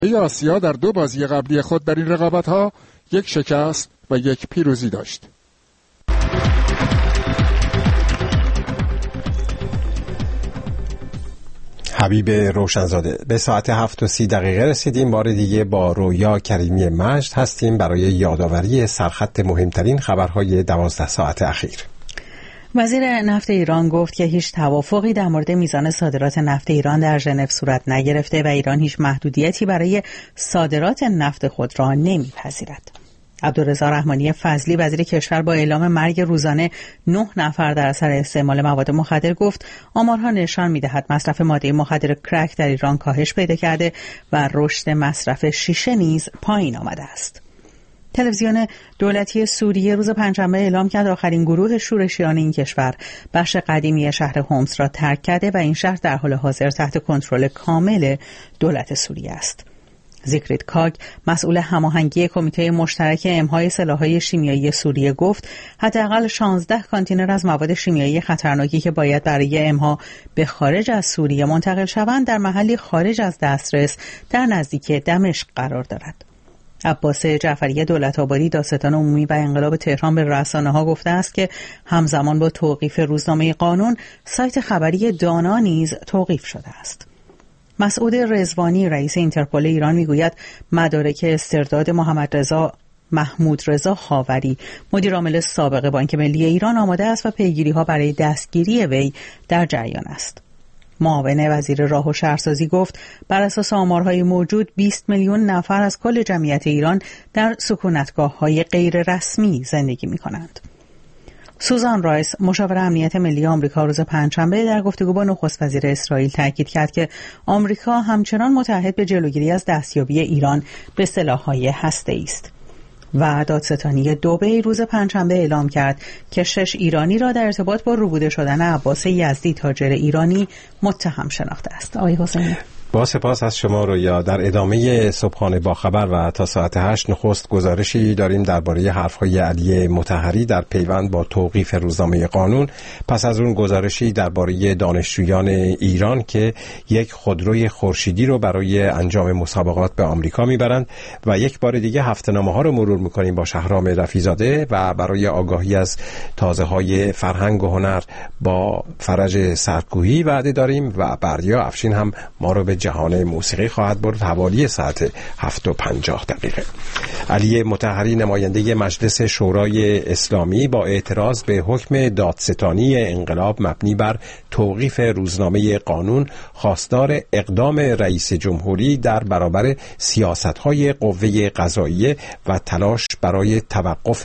آسیا در 2 بازی قبلی خود در این رقابت‌ها 1 شکست و 1 پیروزی داشت. حبیب روشنزاده. به ساعت 7:30 رسیدیم. بار دیگه با رویا کریمی مجد هستیم برای یادآوری سرخط مهمترین خبرهای 12 ساعت اخیر. وزیر نفت ایران گفت که هیچ توافقی در مورد میزان صادرات نفت ایران در ژنو صورت نگرفته و ایران هیچ محدودیتی برای صادرات نفت خود را نمیپذیرد. عبدالرضا رحمانی فضلی وزیر کشور با اعلام مرگ روزانه 9 نفر در اثر استعمال مواد مخدر گفت آمارها نشان می‌دهد مصرف ماده مخدر کرک در ایران کاهش پیدا کرده و رشد مصرف شیشه نیز پایین آمده است. تلویزیون دولتی سوریه روز پنجشنبه اعلام کرد آخرین گروه شورشیان این کشور بخش قدیمی شهر هومس را ترک کرده و این شهر در حال حاضر تحت کنترل کامل دولت سوریه است. زیگفرید کاگ مسئول هماهنگی کمیته مشترک امهای سلاح‌های شیمیایی سوریه گفت حداقل 16 کانتینر از مواد شیمیایی خطرناکی که باید برای امها به خارج از سوریه منتقل شوند در محلی خارج از دسترس در نزدیکی دمشق قرار دارد. عباس جعفری دولت‌آبادی دادستان عمومی و انقلاب تهران به رسانه‌ها گفته است که همزمان با توقیف روزنامه قانون سایت خبری دانا نیز توقیف شده است. مسعود رضوانی رئیس اینترپل ایران میگوید مدارک استرداد محمود رضا خاوری مدیر عامل سابق بانک ملی ایران آماده است و پیگیری‌ها برای دستگیری وی در جریان است. معاون وزیر راه و شهرسازی گفت بر اساس آمارهای موجود 20 میلیون نفر از کل جمعیت ایران در سکونتگاه‌های غیر رسمی زندگی می‌کنند. سوزان رایس مشاور امنیت ملی آمریکا روز پنجشنبه در گفتگو با نخست وزیر اسرائیل تاکید کرد که آمریکا همچنان متعهد به جلوگیری از دستیابی ایران به سلاح‌های هسته‌ای است. و دادستانی دبی روز پنجشنبه اعلام کرد که 6 ایرانی را در ارتباط با ربوده شدن عباس یزدی تاجر ایرانی متهم شناخته است. آقای حسینی، با سپاس از شما رویا. در ادامه صبحانه با خبر و تا ساعت 8 نخست گزارشی داریم درباره حرفهای علی مطهری در پیوند با توقیف روزنامه قانون. پس از اون گزارشی درباره دانشجویان ایران که یک خودروی خورشیدی رو برای انجام مسابقات به آمریکا میبرند و یک بار دیگه هفته‌نامه‌ها رو مرور میکنیم با شهرام رفیزاده و برای آگاهی از تازه‌های فرهنگ و هنر با فرج سرکوهی وعده داریم و بردیا افشین هم ما رو به جهان موسیقی خواهد برد حوالی ساعت 7:50. علی مطهری نماینده مجلس شورای اسلامی با اعتراض به حکم دادستانی انقلاب مبنی بر توقیف روزنامه قانون خواستار اقدام رئیس جمهوری در برابر سیاست‌های قوه قضاییه و تلاش برای توقف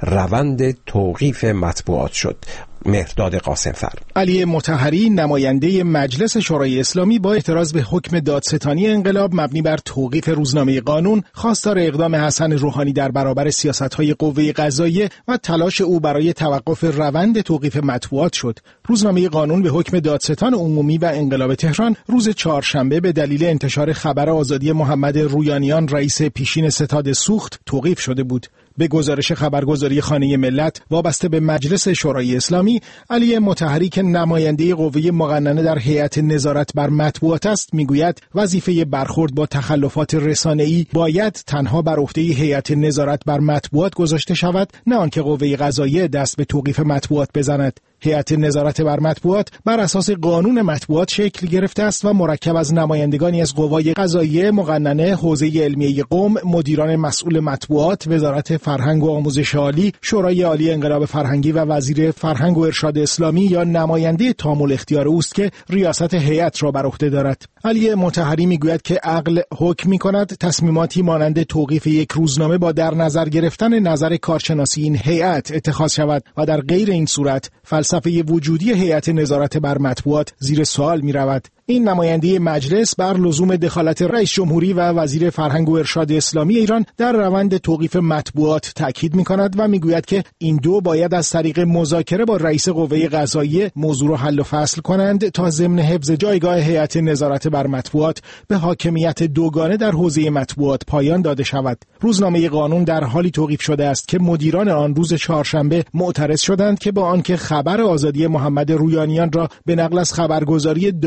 روند توقیف مطبوعات شد. مهرداد قاسمفر. علی مطهری نماینده مجلس شورای اسلامی با اعتراض به حکم دادستانی انقلاب مبنی بر توقیف روزنامه قانون خواستار اقدام حسن روحانی در برابر سیاست‌های قوه قضاییه و تلاش او برای توقف روند توقیف مطبوعات شد. روزنامه قانون به حکم دادستان عمومی و انقلاب تهران روز چهارشنبه به دلیل انتشار خبر آزادی محمد رویانیان رئیس پیشین ستاد سوخت توقیف شده بود. به گزارش خبرگزاری خانه ملت وابسته به مجلس شورای اسلامی، علی مطهری که نماینده قوه مقننه در هیئت نظارت بر مطبوعات است میگوید وظیفه برخورد با تخلفات رسانه‌ای باید تنها بر عهده هیئت نظارت بر مطبوعات گذاشته شود، نه آنکه قوه قضاییه دست به توقیف مطبوعات بزند. هیئت نظارت بر مطبوعات بر اساس قانون مطبوعات شکل گرفته است و مرکب از نمایندگانی از قوای قضاییه، مقننه، حوزه علمیه قم، مدیران مسئول مطبوعات، وزارت فرهنگ و آموزش عالی، شورای عالی انقلاب فرهنگی و وزیر فرهنگ و ارشاد اسلامی یا نماینده تام الاختیار اوست که ریاست هیئت را بر عهده دارد. علی مطهری میگوید که عقل حکم می‌کند تصمیماتی مانند توقیف یک روزنامه با در نظر گرفتن نظر کارشناسی این هیئت اتخاذ شود و در غیر این صورت فلسفه وجودی هیئت نظارت بر مطبوعات زیر سوال می‌رود. این نماینده مجلس بر لزوم دخالت رئیس جمهوری و وزیر فرهنگ و ارشاد اسلامی ایران در روند توقیف مطبوعات تاکید می‌کند و میگوید که این دو باید از طریق مذاکره با رئیس قوه قضاییه موضوع را حل و فصل کنند تا ضمن حفظ جایگاه هیئت نظارت بر مطبوعات به حاکمیت دوگانه در حوزه مطبوعات پایان داده شود. روزنامه قانون در حالی توقیف شده است که مدیران آن روز چهارشنبه معترض شدند که با آنکه خبر آزادی محمد رویانیان را به نقل از خبرگزاری دانا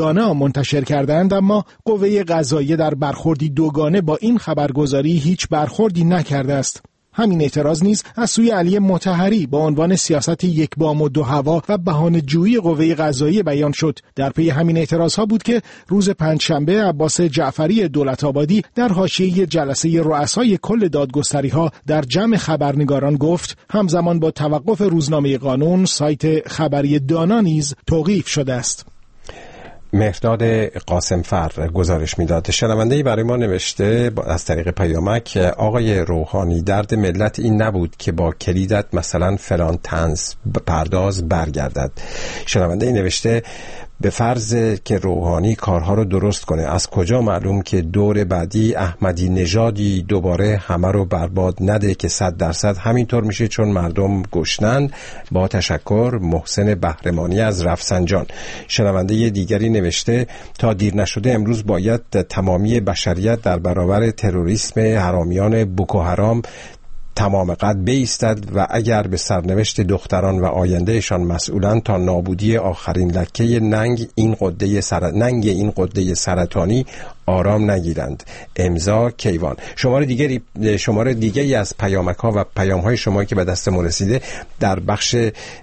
منتشر کردند، اما قوه قضاییه در برخوردی دوگانه با این خبرگزاری هیچ برخوردی نکرده است. همین اعتراض نیز از سوی علی مطهری با عنوان سیاست یک بام و دو هوا و بهانه‌جویی قوه قضاییه بیان شد. در پی همین اعتراضها بود که روز پنجشنبه عباس جعفری دولت‌آبادی در حاشیه جلسه رؤسای کل دادگستری‌ها در جمع خبرنگاران گفت همزمان با توقف روزنامه قانون سایت خبری دانا نیز توقیف شده است. مهرداد قاسمفر گزارش میداد. شنونده‌ای برای ما نوشته از طریق پیامک آقای روحانی، درد ملت این نبود که با کلیدت مثلا فلان طنز پرداز برگردد. شنونده‌ای نوشته به فرض که روحانی کارها رو درست کنه، از کجا معلوم که دور بعدی احمدی نژادی دوباره همه رو برباد نده که 100% همینطور میشه چون مردم گشنند. با تشکر، محسن بهرمانی از رفسنجان. شنونده دیگری نوشته تا دیر نشده امروز باید تمامی بشریت در برابر تروریسم حرامیان بوکو حرام تمام قد بایستد و اگر به سرنوشت دختران و آیندهشان مسئولند تا نابودی آخرین لکه ننگ این غده سرطانی آرام نگیرند. امضا کیوان. شماره دیگری از پیامک‌ها و پیام‌های شما که به دست ما رسیده در بخش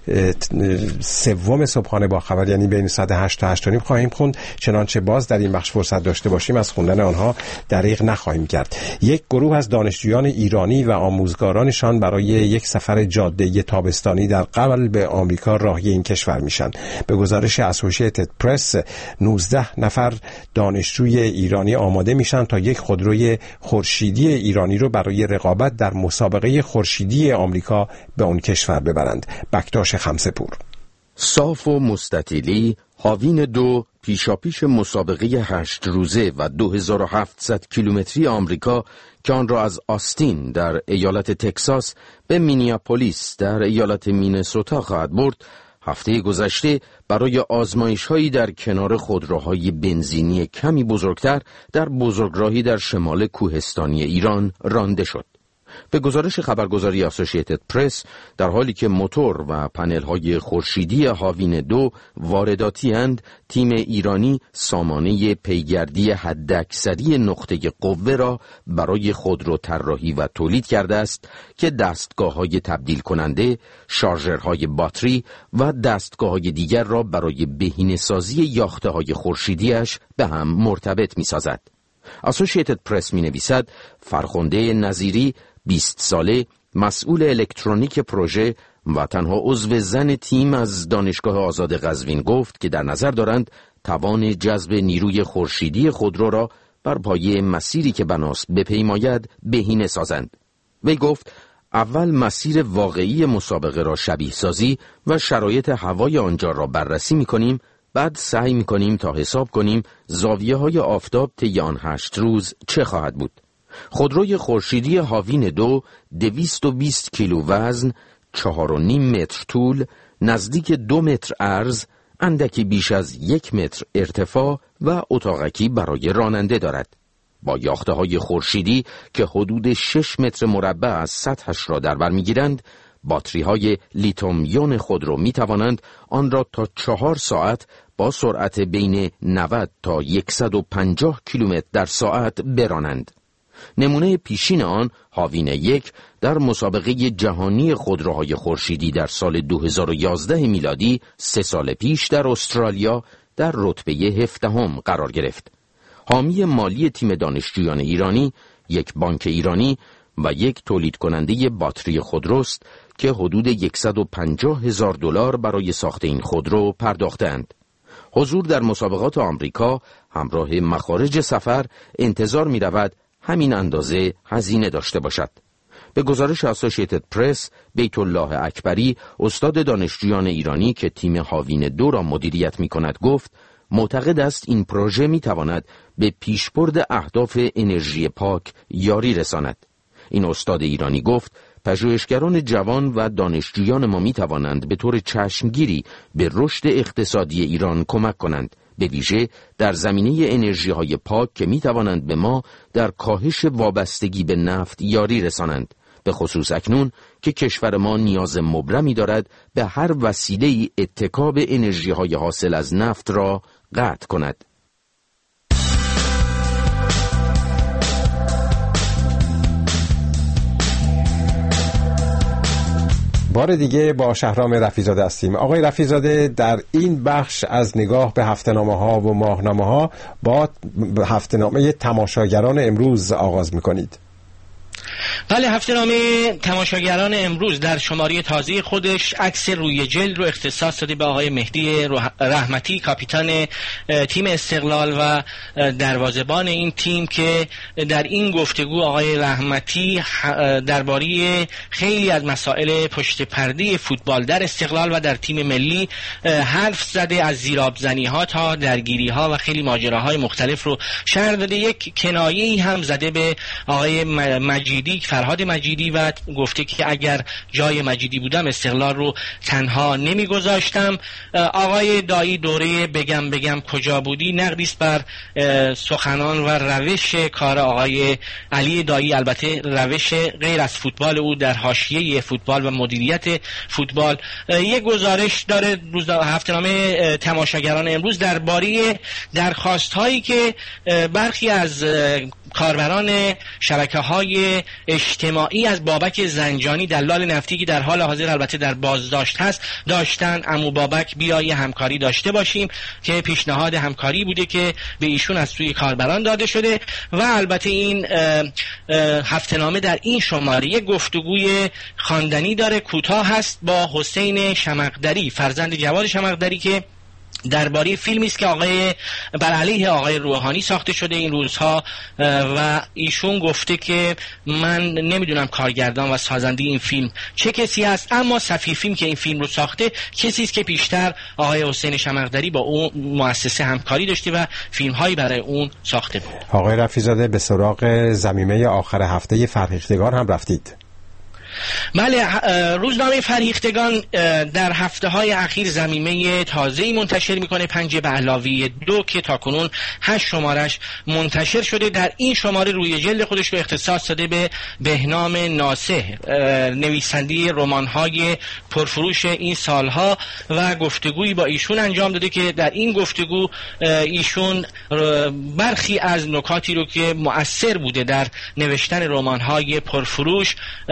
سوم صبحانه با خبر، یعنی بین ساعت 8 تا 8:30 خواهیم خوند. چنانچه باز در این بخش فرصت داشته باشیم از خوندن آنها دریغ نخواهیم کرد. یک گروه از دانشجویان ایرانی و آموزگارانشان برای یک سفر جاده تابستانی در قلب آمریکا راهی این کشور میشن. به گزارش اسوسییتد پرس 19 نفر دانشجوی ایرانی آماده میشن تا یک خودروی خورشیدی ایرانی رو برای رقابت در مسابقه خورشیدی آمریکا به اون کشور ببرند. بکتاش خمسه‌پور. صاف و مستطیلی، هاوین 2 پیشاپیش مسابقه 8 روزه و 2700 کیلومتری آمریکا که آن را از آستین در ایالت تکساس به مینیاپولیس در ایالت مینسوتا خواهد برد، هفته گذشته برای آزمایش‌هایی در کنار خودروهای بنزینی کمی بزرگتر در بزرگراهی در شمال کوهستانی ایران رانده شد. به گزارش خبرگزاری اسوسییتد پرس، در حالی که موتور و پنل‌های خورشیدی هاوین 2 وارداتی اند، تیم ایرانی سامانه پیگردی حداکثری نقطه قوه را برای خودرو طراحی و تولید کرده است که دستگاه‌های تبدیل کننده، شارژرهای باتری و دستگاه‌های دیگر را برای بهینه‌سازی یاخته‌های خورشیدی‌اش به هم مرتبط می‌سازد. اسوسییتد پرس می‌نویسد فرخنده نظیری 20 ساله، مسئول الکترونیک پروژه و تنها عضو زن تیم از دانشگاه آزاد قزوین گفت که در نظر دارند توان جذب نیروی خورشیدی خودرو را بر پایه مسیری که بناست بپیماید بهینه سازند. وی گفت اول مسیر واقعی مسابقه را شبیه سازی و شرایط هوای آنجا را بررسی می‌کنیم، بعد سعی می‌کنیم تا حساب کنیم زاویه‌های آفتاب طی آن 8 روز چه خواهد بود. خودروی خورشیدی هاوین 2 220 کیلو وزن، 4.5 متر طول، نزدیک 2 متر عرض، اندکی بیش از 1 متر ارتفاع و اتاقکی برای راننده دارد. با یاخته‌های خورشیدی که حدود 6 متر مربع از سطحش را در بر می‌گیرند، باتری‌های لیتیوم یون خودرو می‌توانند آن را تا 4 ساعت با سرعت بین 90 تا 150 کیلومتر در ساعت برانند. نمونه پیشین آن، هاوین 1 در مسابقه جهانی خودروهای خورشیدی در سال 2011 میلادی 3 سال پیش در استرالیا در رتبه 17 قرار گرفت. حامی مالی تیم دانشجویان ایرانی، یک بانک ایرانی و یک تولید کننده باتری خودروست که حدود $150,000 برای ساخت این خودرو پرداختند. حضور در مسابقات آمریکا همراه مخارج سفر انتظار می رود همین اندازه هزینه داشته باشد. به گزارش اسوسییتد پرس، بیت الله اکبری، استاد دانشجویان ایرانی که تیم هاوین 2 را مدیریت می کند گفت معتقد است این پروژه می تواند به پیشبرد اهداف انرژی پاک یاری رساند. این استاد ایرانی گفت پژوهشگران جوان و دانشجویان ما می توانند به طور چشمگیری به رشد اقتصادی ایران کمک کنند، به ویژه در زمینه انرژی های پاک که می توانند به ما در کاهش وابستگی به نفت یاری رسانند، به خصوص اکنون که کشور ما نیاز مبرمی دارد به هر وسیله اتکا به انرژی های حاصل از نفت را قطع کند. بار دیگه با شهرام رفیع‌زاده هستیم. آقای رفیع‌زاده، در این بخش از نگاه به هفته‌نامه‌ها و ماهنامه‌ها با هفته‌نامه تماشاگران امروز آغاز می‌کنید. بله، هفته‌نامه تماشاگران امروز در شماره تازه خودش عکس روی جلد رو اختصاص داده به آقای مهدی رحمتی، کاپیتان تیم استقلال و دروازه‌بان این تیم، که در این گفتگو آقای رحمتی درباره خیلی از مسائل پشت پرده فوتبال در استقلال و در تیم ملی حرف زده، از زیرآبزنی‌ها تا درگیری‌ها و خیلی ماجراهای مختلف رو شرح داده. یک کنایه‌ای هم زده به آقای فرهاد مجیدی و گفته که اگر جای مجیدی بودم استقلال رو تنها نمیگذاشتم. آقای دایی دوره بگم کجا بودی نقدی است بر سخنان و روش کار آقای علی دایی، البته روش غیر از فوتبال او در حاشیه فوتبال و مدیریت فوتبال. یک گزارش داره هفته‌نامه تماشاگران امروز درباره درخواست‌هایی که برخی از کاربران شبکه‌های اجتماعی از بابک زنجانی دلال نفتی که در حال حاضر البته در بازداشت هست داشتن. عمو بابک بیا همکاری داشته باشیم، که پیشنهاد همکاری بوده که به ایشون از سوی کاربران داده شده. و البته این هفته‌نامه در این شماره یک گفتگوی خواندنی داره، کوتاه هست، با حسین شمقدری، فرزند جواد شمقدری، که درباره فیلمی است که بر علیه آقای روحانی ساخته شده این روزها و ایشون گفته که من نمیدونم کارگردان و سازنده این فیلم چه کسی است، اما سفیر فیلم که این فیلم رو ساخته کسی است که پیشتر آقای حسین شمقدری با اون مؤسسه همکاری داشته و فیلم‌هایی برای اون ساخته بود. آقای رفیع‌زاده، به سراغ ضمیمه آخر هفته فرهیختگان هم رفتید. بله، روزنامه فرهیختگان در هفته‌های اخیر ضمیمه تازه‌ای منتشر میکنه، 5 به علاوه 2، که تاکنون 8 شمارش منتشر شده. در این شماره روی جلد خودش رو اختصاص داده به بهنام ناصح، نویسنده رمان‌های پرفروش این سالها، و گفتگویی با ایشون انجام داده که در این گفتگو ایشون برخی از نکاتی رو که مؤثر بوده در نوشتن رمان‌های پرفروش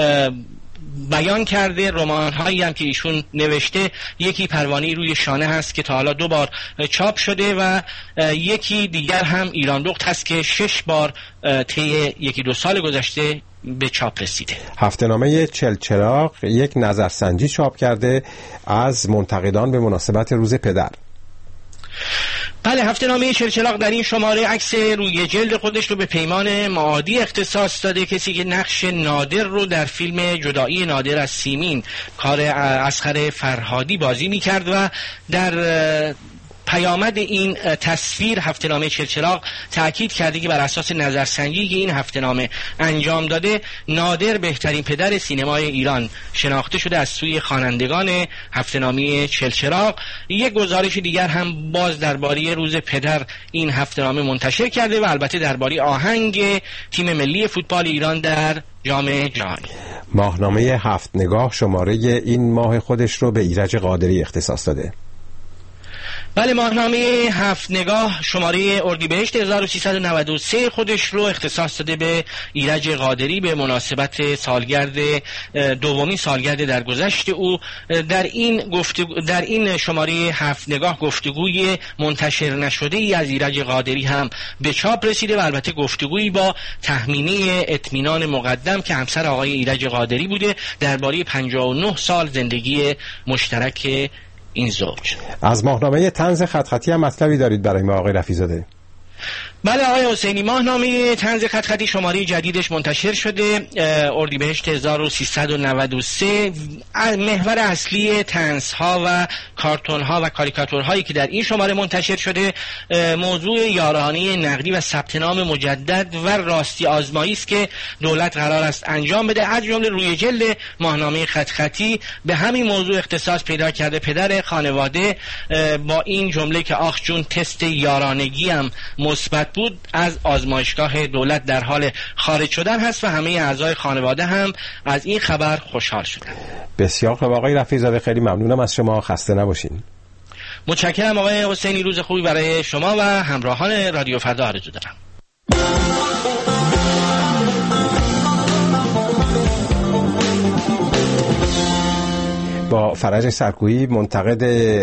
بیان کرده. رمان‌هایی هم که ایشون نوشته، یکی پروانه روی شانه هست که تا حالا 2 بار چاپ شده و یکی دیگر هم ایران دخت هست که 6 بار طی 1-2 سال گذشته به چاپ رسیده. هفته‌نامه چلچراغ یک نظرسنجی چاپ کرده از منتقدان به مناسبت روز پدر. بله، هفته‌نامه چلچراغ در این شماره عکس روی جلد خودش رو به پیمان معادی اختصاص داده، کسی که نقش نادر رو در فیلم جدایی نادر از سیمین کار اصغر فرهادی بازی می‌کرد و در پیامد این تصویر هفته‌نامه چلچراغ تأکید کرده که بر اساس نظرسنجی که این هفته‌نامه انجام داده، نادر بهترین پدر سینمای ایران شناخته شده از سوی خوانندگان هفته‌نامه چلچراغ. یک گزارش دیگر هم باز درباره روز پدر این هفته‌نامه منتشر کرده و البته درباره آهنگ تیم ملی فوتبال ایران در جام جهانی. ماهنامه 7 نگاه شماره این ماه خودش رو به ایرج قادری اختصاص داده. بله، ماهنامه 7 نگاه شماره اردیبهشت 1393 خودش رو اختصاص داده به ایرج قادری به مناسبت دومین سالگرد درگذشت او. در این شماره 7 نگاه گفتگوی منتشر نشده ای از ایرج قادری هم به چاپ رسیده و البته گفتگویی با تهمینه اطمینان مقدم که همسر آقای ایرج قادری بوده درباره 59 سال زندگی مشترک این زوج. از ماهنامه طنز خطی هم مطلبی دارید برای ما آقای رفیع‌زاده؟ بله آقای حسینی، ماهنامه طنز خطی شماره جدیدش منتشر شده، اردیبهشت 1393. محور اصلی طنزها و کارتونها و کاریکاتورهایی که در این شماره منتشر شده موضوع یارانه نقدی و ثبت نام مجدد و راستی آزمایی است که دولت قرار است انجام بده. از جمله روی جلد ماهنامه خطی به همین موضوع اختصاص پیدا کرده. پدر خانواده با این جمله که آخ جون تست یارانگی هم مثبت بود، از آزمایشگاه دولت در حال خارج شدن هست و همه اعضای خانواده هم از این خبر خوشحال شدن. بسیار خوب آقای رفیع‌زاده، خیلی ممنونم از شما، خسته نباشین. متشکرم آقای حسینی، روز خوبی برای شما و همراهان رادیو فردا آرزو دارم. فرج سرکویی، منتقد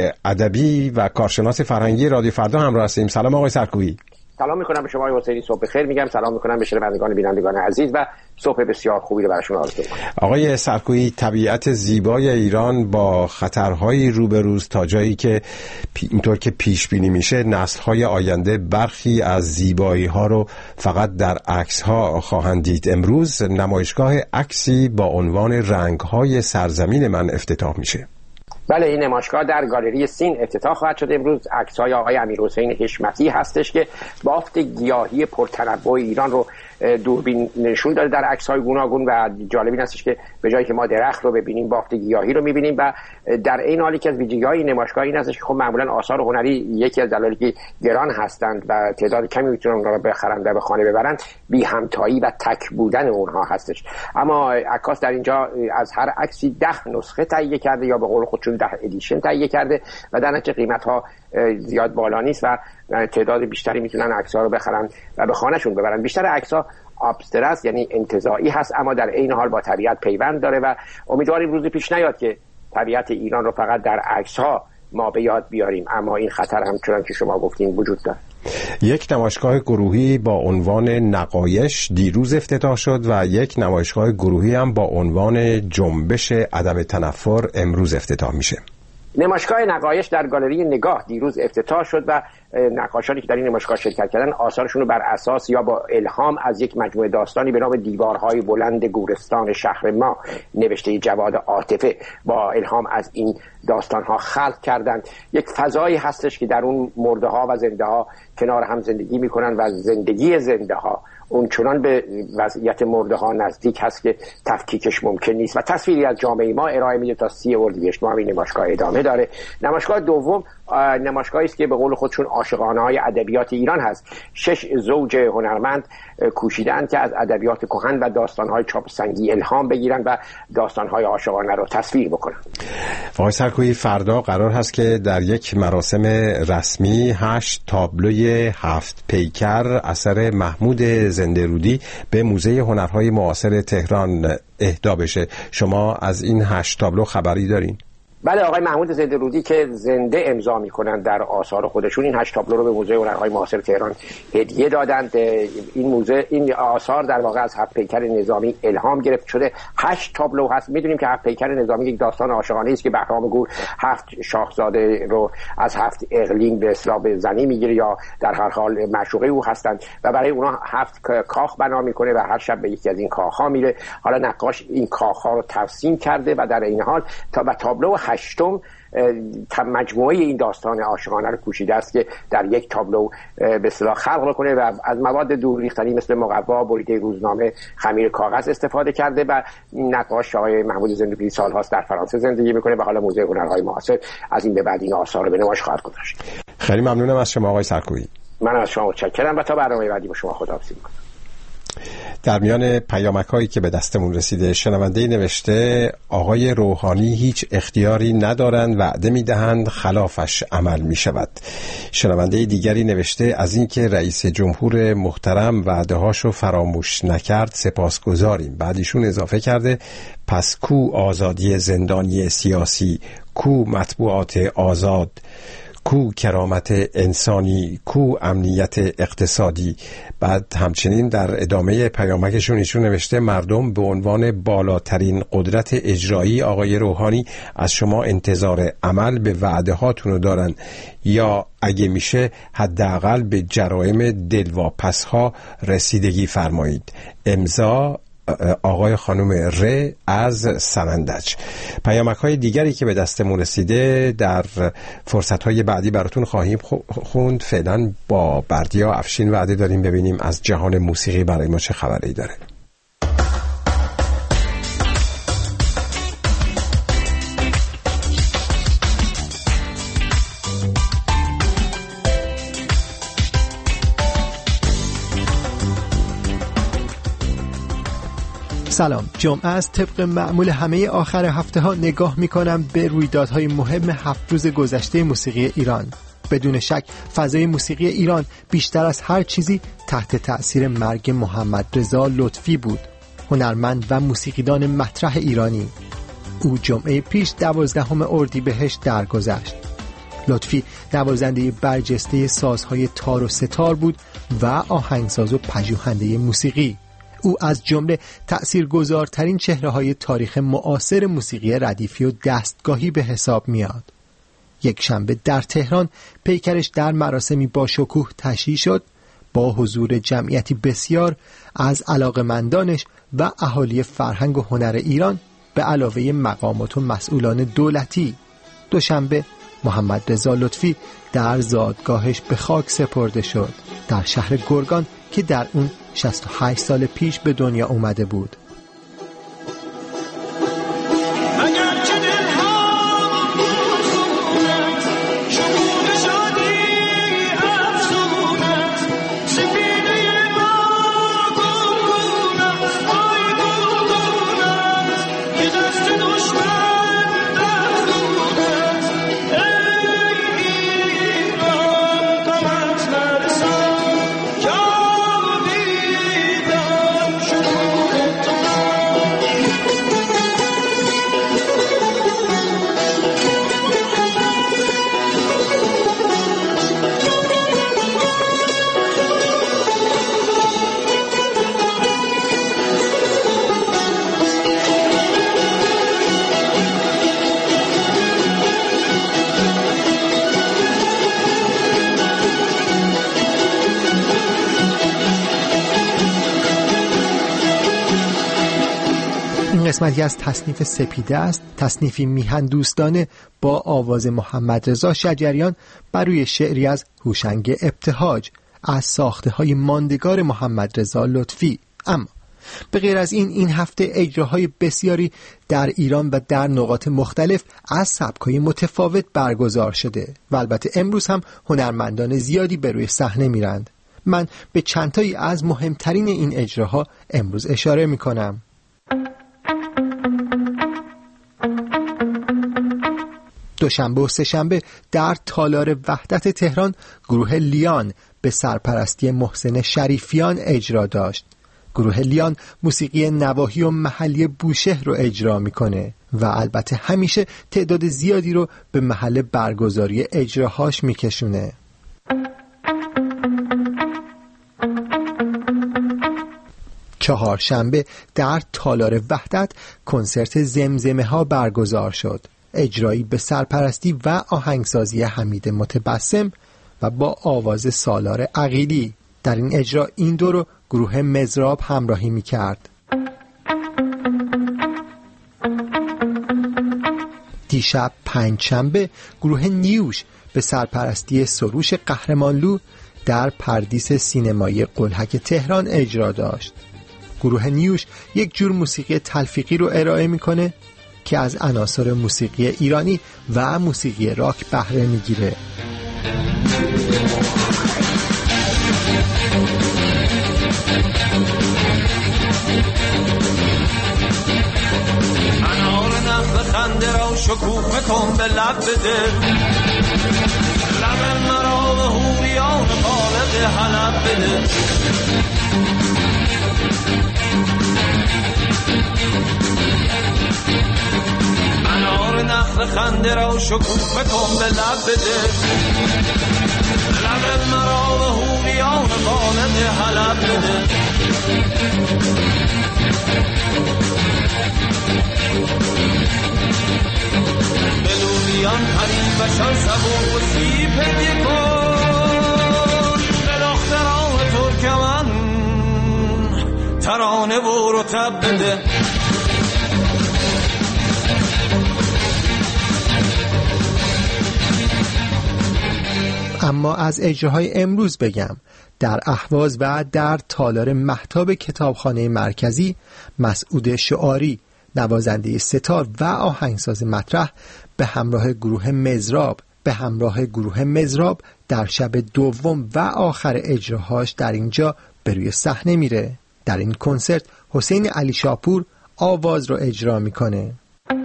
ادبی و کارشناس فرهنگی رادیو فردا همراه هستیم. سلام آقای سرکویی. سلام میکنم به شما آقای حسینی، صبح بخیر میگم. سلام میکنم به شنوندگان بینندگان عزیز و صبح بسیار خوبی رو براشون آرزو میکنم. آقای سرکویی، طبیعت زیبای ایران با خطرهایی روبروست تا جایی که اینطور که پیش بینی میشه نسل‌های آینده برخی از زیبایی‌ها رو فقط در عکس‌ها خواهند دید. امروز نمایشگاه عکسی با عنوان رنگ‌های سرزمین من افتتاح میشه. بله، این نمایشگاه در گالری سین افتتاح خواهد شد. امروز عکس‌های آقای امیرحسین حشمتی هستش که بافت گیاهی پرتنوع ایران رو دوربین نشون داده در عکس‌های گوناگون و جالب این هستش که به جایی که ما درخت رو ببینیم بافت گیاهی رو می‌بینیم و در این حالی که از ویژگی‌های نمایشگاه این هستش که خب معمولاً آثار هنری یکی از دلایلی که گران هستند و تعداد کمی میتونن اونها رو بخرن و به خانه ببرند بی همتایی و تک بودن اونها هستش. اما عکاس در اینجا از هر عکسی 10 نسخه تهیه کرده یا به قول خودشون 10 ادیشن تهیه کرده و در نتیجه قیمت‌ها زیاد بالا نیست و تعداد بیشتری میتونن عکس‌ها رو بخرن و به خانه‌شون ببرن. بیشتر عکس‌ها ابسترکت یعنی انتزاعی هست اما در عین حال با طبیعت پیوند داره و امیدواریم روزی پیش نیاد که طبیعت ایران رو فقط در عکس‌ها ما به یاد بیاریم، اما این خطر همچنان که شما گفتین وجود داره. یک نمایشگاه گروهی با عنوان نقایش دیروز افتتاح شد و یک نمایشگاه گروهی هم با عنوان جنبش عدم تنفر امروز افتتاح میشه. نمایشگاه نقایش در گالری نگاه دیروز افتتاح شد و نقاشانی که در این نمایشگاه شرکت کردن آثارشون رو بر اساس یا با الهام از یک مجموعه داستانی به نام دیوارهای بلند گورستان شهر ما نوشته جواد عاطفه با الهام از این داستانها خلق کردند. یک فضایی هستش که در اون مرده ها و زنده ها کنار هم زندگی میکنن و زندگی زنده ها اون چنان به وضعیت مرده ها نزدیک هست که تفکیکش ممکن نیست و تصویری از جامعه ما ارائه میده تا 30 اردیبهشت. ما این نمایشگاه ادامه داره. نمایشگاه دوم نمایشگاهی است که به قول خودشون عاشقانه‌های ادبیات ایران هست. 6 زوج هنرمند کوشیدند که از ادبیات کهن و داستان‌های چاپ سنگی الهام بگیرن و داستان‌های عاشقانه رو تصویر بکنن. آقای سرکویی، فردا قرار هست که در یک مراسم رسمی 8 تابلوی 7 پیکر اثر محمود زنده‌رودی به موزه هنرهای معاصر تهران اهدا بشه. شما از این 8 تابلو خبری دارین؟ بله، آقای محمود زنده‌رودی که زنده امضا میکنن در آثار خودشون این 8 تابلو رو به موزه هنرهای معاصر تهران هدیه دادند. این آثار در واقع از 7 پیکر نظامی الهام گرفته شده. 8 تابلو هست. میدونیم که 7 پیکر نظامی یک داستان عاشقانه است که بهرام گور 7 شاهزاده رو از 7 اقلیم به اصطلاح به زنی میگیره یا در هر حال معشوقه او هستند و برای اونها 7 کاخ بنا میکنه و هر شب به یکی از این کاخ‌ها میره. حالا نقاش این کاخ‌ها رو ترسیم کرده و در این حال تا تابلو 8م مجموعه این داستان عاشقانه رو کوشیده است که در یک تابلو به اصطلاح خلق کنه و از مواد دور ریختنی مثل مقوا، بریده روزنامه، خمیر کاغذ استفاده کرده و نقاش آقای محمود زنده‌رودی سال‌هاست در فرانسه زندگی میکنه و حالا موزه هنرهای معاصر از این به بعد این آثار رو به نمایش خواهد گذاشت. خیلی ممنونم از شما آقای سرکویی. من از شما متشکرم و تا برنامه بعدی با شما خداحافظی میکنم. در میان پیامک‌هایی که به دستمون رسیده شنونده نوشته آقای روحانی هیچ اختیاری ندارند، وعده میدهند خلافش عمل میشود. شنونده دیگری نوشته از اینکه رئیس جمهور محترم وعده‌هاشو فراموش نکرد سپاسگزاریم. بعد ایشون اضافه کرده پس کو آزادی زندانی سیاسی، کو مطبوعات آزاد، کو کرامت انسانی، کو امنیت اقتصادی. بعد همچنین در ادامه پیامکشون ایشون نوشته مردم به عنوان بالاترین قدرت اجرایی آقای روحانی از شما انتظار عمل به وعده هاتون رو دارن یا اگه میشه حداقل به جرائم دلواپس ها رسیدگی فرمایید. امضا آقای خانم ر از سنندج. پیامک‌های دیگری که به دستمون رسیده در فرصت‌های بعدی براتون خواهیم خوند. فعلا با بردیا افشین وعده داریم ببینیم از جهان موسیقی برای ما چه خبری داره. سلام، جمعه است. طبق معمول همه آخر هفته ها نگاه میکنم به رویدادهای مهم 7 روز گذشته موسیقی ایران. بدون شک فضای موسیقی ایران بیشتر از هر چیزی تحت تأثیر مرگ محمد رضا لطفی بود، هنرمند و موسیقیدان مطرح ایرانی. او جمعه پیش 12 اردیبهشت درگذشت. لطفی نوازنده برجسته سازهای تار و ستار بود و آهنگساز و پژوهنده موسیقی. او از جمله تأثیرگذارترین چهره‌های تاریخ معاصر موسیقی ردیفی و دستگاهی به حساب میاد. یک شنبه در تهران پیکرش در مراسمی با شکوه تشییع شد با حضور جمعیتی بسیار از علاقه‌مندانش و اهالی فرهنگ و هنر ایران به علاوه مقامات و مسئولان دولتی. دوشنبه محمد رضا لطفی در زادگاهش به خاک سپرده شد در شهر گرگان که در اون 68 سال پیش به دنیا اومده بود. قسمتی از تصنیف سپیده است، تصنیفی میهن دوستانه با آواز محمد رضا شجریان بر روی شعری از هوشنگ ابتهاج از ساخته های ماندگار محمد رضا لطفی. اما به غیر از این هفته اجراهای بسیاری در ایران و در نقاط مختلف از سبک‌های متفاوت برگزار شده و البته امروز هم هنرمندان زیادی به روی صحنه میرند. من به چندتایی از مهمترین این اجراها امروز اشاره میکنم. دوشنبه و سه‌شنبه در تالار وحدت تهران گروه لیان به سرپرستی محسن شریفیان اجرا داشت. گروه لیان موسیقی نواحی و محلی بوشهر رو اجرا میکنه و البته همیشه تعداد زیادی رو به محل برگزاری اجراهاش میکشونه. چهارشنبه در تالار وحدت کنسرت زمزمه ها برگزار شد. اجرایی به سرپرستی و آهنگسازی حمید متبسم و با آواز سالار عقیلی. در این اجرا این دو رو گروه مزراب همراهی می کرد. دیشب پنجشنبه گروه نیوش به سرپرستی سروش قهرمانلو در پردیس سینمایی قلهک تهران اجرا داشت. گروه نیوش یک جور موسیقی تلفیقی رو ارائه میکنه که از عناصر موسیقی ایرانی و موسیقی راک بهره میگیره. انار نخل خنده را شکوفه کن به لب بده، لب مرا به حوریان خالق حلب بده. انار نخل خنده را شکوفه کن به لب بده، لب مرا به حوریان خالق حلب بده. بلولیان حریفشان سبو و سیب هدیه کن، به دختران ترکمن ترانه و رطب بده. اما از اجراهای امروز بگم. در اهواز و در تالار مهتاب کتابخانه مرکزی مسعود شعاری نوازنده ستار و آهنگساز مطرح به همراه گروه مزراب در شب دوم و آخر اجراهاش در اینجا به روی صحنه میره. در این کنسرت حسین علی شاپور آواز رو اجرا میکنه.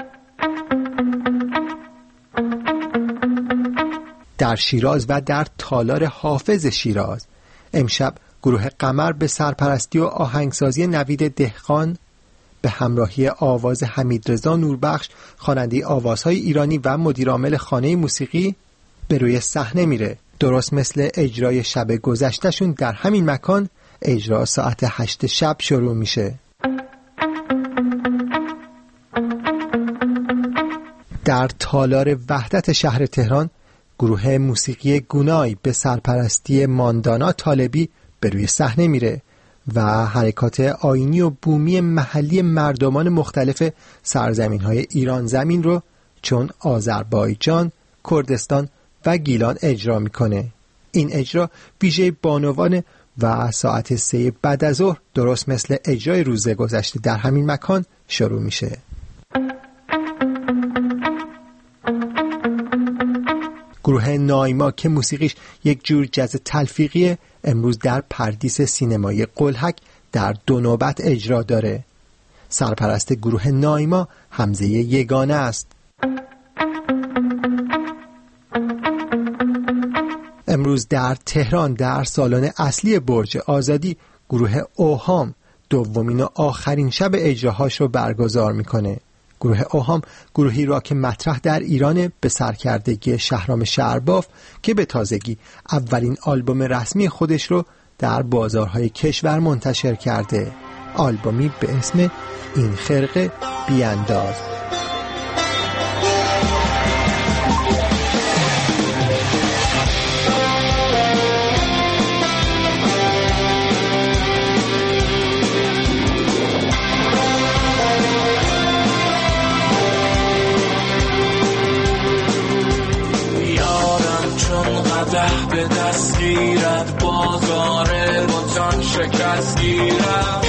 در شیراز و در تالار حافظ شیراز امشب گروه قمر به سرپرستی و آهنگسازی نوید دهقان به همراهی آواز حمیدرضا نوربخش، خواننده آوازهای ایرانی و مدیرعامل خانه موسیقی، به روی صحنه میره. درست مثل اجرای شب گذشتهشون در همین مکان، اجرا ساعت 8 شب شروع میشه. در تالار وحدت شهر تهران، گروه موسیقی گونای به سرپرستی ماندانا طالبی به روی صحنه میره و حرکات آیینی و بومی محلی مردمان مختلف سرزمین‌های ایران زمین رو چون آذربایجان، کردستان و گیلان اجرا میکنه. این اجرا ویژه بانوان و ساعت 3 بعد از ظهر درست مثل اجرای روز گذشته در همین مکان شروع میشه. گروه نایما که موسیقیش یک جور جاز تلفیقیه، امروز در پردیس سینمایی قلهک در 2 نوبت اجرا داره. سرپرست گروه نایما حمزه یگانه است. امروز در تهران در سالن اصلی برج آزادی گروه اوهام دومین و آخرین شب اجراهاش رو برگزار میکنه. گروه اوهام گروهی را که مطرح در ایران به سرکردگی شهرام شرباف که به تازگی اولین آلبوم رسمی خودش رو در بازارهای کشور منتشر کرده. آلبومی به اسم این خرقه بیانداز. به دست گیرد بازار بطان شکست گیرد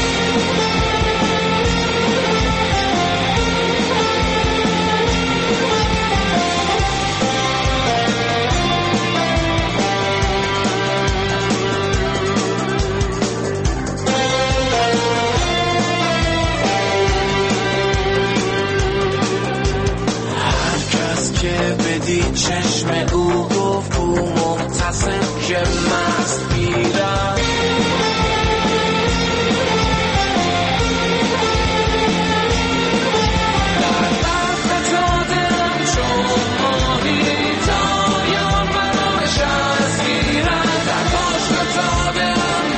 هر کس که بدید چشم او گفت که مست گیرم در دست جادم چون ماهی تایان برای شست گیرم در پاشت تابم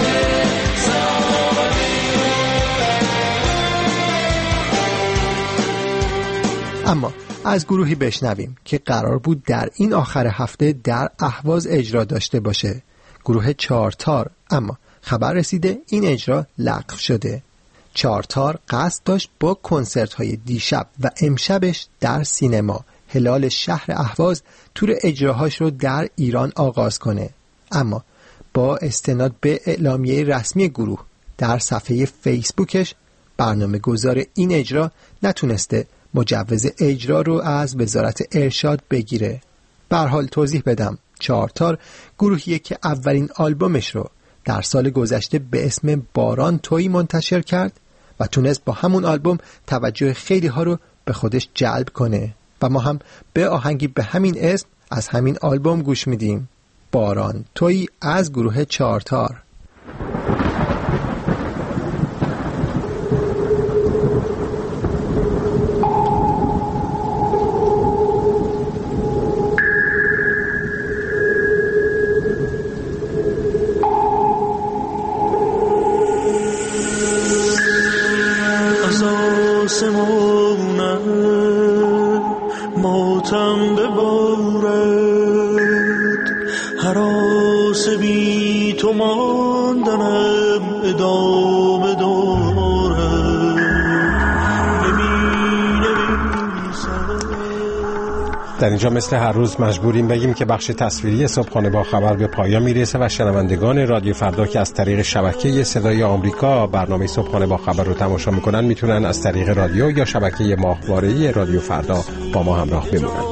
اما از گروهی بشنویم که قرار بود در این آخر هفته در اهواز اجرا داشته باشه، گروه چارتار، اما خبر رسیده این اجرا لغو شده. چارتار قصد داشت با کنسرت های دیشب و امشبش در سینما هلال شهر اهواز تور اجراهاش رو در ایران آغاز کنه، اما با استناد به اعلامیه رسمی گروه در صفحه فیسبوکش برنامه گذار این اجرا نتونسته مجوز اجرا رو از وزارت ارشاد بگیره. به هر حال توضیح بدم، چارتار گروهیه که اولین آلبومش رو در سال گذشته به اسم باران تویی منتشر کرد و تونست با همون آلبوم توجه خیلی ها رو به خودش جلب کنه و ما هم به آهنگی به همین اسم از همین آلبوم گوش میدیم. باران تویی از گروه چارتار. ماتم ببارد هراس بی تو ماندنم ادامه دارد در اینجا مثل هر روز مجبوریم بگیم که بخش تصویری صبحانه با خبر به پایان میرسه و شنوندگان رادیو فردا که از طریق شبکه صدای آمریکا برنامه صبحانه با خبر رو تماشا میکنن میتونن از طریق رادیو یا شبکه ماهواره‌ای رادیو فردا با ما همراه بمونن.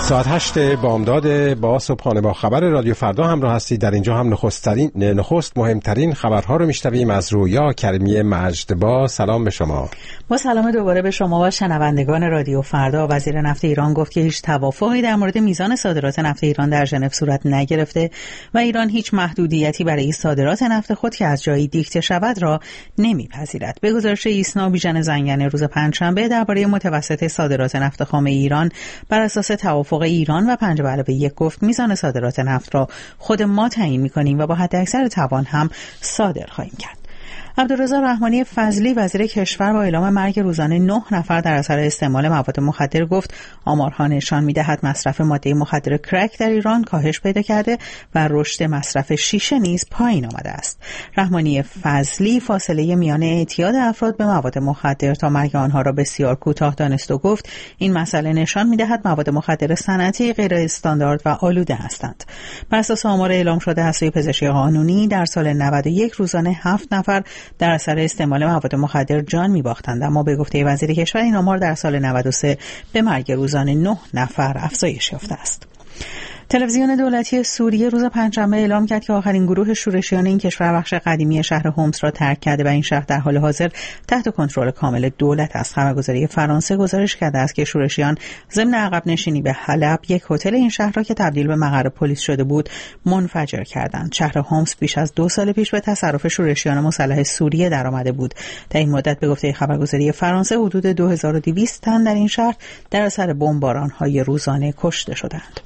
ساعت 8 بامداد با صبحانه با خبر رادیو فردا همراه هستید. در اینجا هم نخست مهمترین خبرها رو میشنویم از رویا کریمی مجدبا. سلام به شما. با سلام دوباره به شما و شنوندگان رادیو فردا. وزیر نفت ایران گفت که هیچ توافقی در مورد میزان صادرات نفت ایران در ژنو صورت نگرفته و ایران هیچ محدودیتی برای صادرات نفت خود که از جایی دیکته شود را نمیپذیرد. به گزارش ایسنا بیژن زنگنه روز پنجشنبه درباره متوسط صادرات نفت خام ایران بر اساس توافق ایران و 5+1 گفت میزان صادرات نفت را خود ما تعیین می‌کنیم و با حداکثر توان هم صادر خواهیم کرد. عبدالرضا رحمانی فضلی وزیر کشور با اعلام مرگ روزانه 9 نفر در اثر استعمال مواد مخدر گفت آمارها نشان می‌دهد مصرف ماده مخدر کرک در ایران کاهش پیدا کرده و رشد مصرف شیشه نیز پایین آمده است. رحمانی فضلی فاصله میان اعتیاد افراد به مواد مخدر تا مرگ آنها را بسیار کوتاه دانست و گفت این مسئله نشان می‌دهد مواد مخدر صنعتی غیر استاندارد و آلوده هستند. بر اساس آمار اعلام شده از سوی پزشکی قانونی در سال 91 روزانه 7 نفر در اثر استعمال مواد مخدر جان می‌باختند، اما به گفته وزیر کشور این آمار در سال 93 به مرگ روزانه 9 نفر افزایش یافته است. تلویزیون دولتی سوریه روز پنجشنبه اعلام کرد که آخرین گروه شورشیان این کشور بخش قدیمی شهر هومس را ترک کرده و این شهر در حال حاضر تحت کنترل کامل دولت است. خبرگزاری فرانسه گزارش کرده است که شورشیان ضمن عقب نشینی به حلب یک هتل این شهر را که تبدیل به مقر پلیس شده بود منفجر کردند. شهر هومس بیش از 2 سال پیش به تصرف شورشیان مسلح سوریه درآمده بود. در این مدت به گفته خبرگزاری فرانسه حدود 2200 تن در این شهر در اثر بمباران‌های روزانه کشته شدند.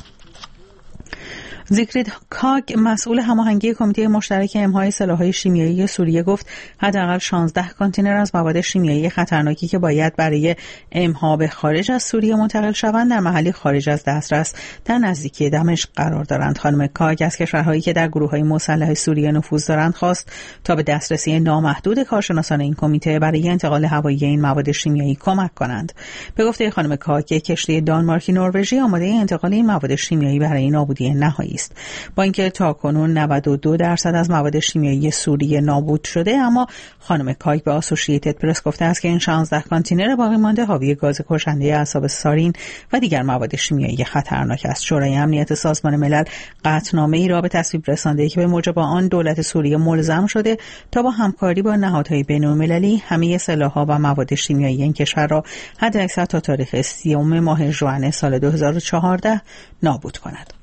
زیگفرید کاگ مسئول هماهنگی کمیته مشترک امهای سلاح‌های شیمیایی سوریه گفت حداقل 16 کانتینر از مواد شیمیایی خطرناکی که باید برای امها به خارج از سوریه منتقل شوند در محلی خارج از دسترس در نزدیکی دمشق قرار دارند. خانم کاگ از کشورهایی که در گروه‌های مسلح سوریه نفوذ دارند خواست تا به دسترسی نامحدود کارشناسان این کمیته برای انتقال هوایی این مواد شیمیایی کمک کنند. به گفته خانم کاگ کشتی دانمارکی نروژی آماده انتقال این مواد شیمیایی برای نابودی نهایی است. با اینکه تاکنون 92% از مواد شیمیایی سوریه نابود شده، اما خانم کاگ به آسوشییتد پرس گفته است که این 16 کانتینر باقی مانده حاوی گاز کشنده اعصاب سارین و دیگر مواد شیمیایی خطرناک است. شورای امنیت سازمان ملل قطعنامه‌ای را به تصویب رسانده که به موجب آن دولت سوریه ملزم شده تا با همکاری با نهادهای بین‌المللی همه سلاح‌ها و مواد شیمیایی این کشور را حداکثر تا تاریخ 30 ماه ژوئن سال 2014 نابود کند.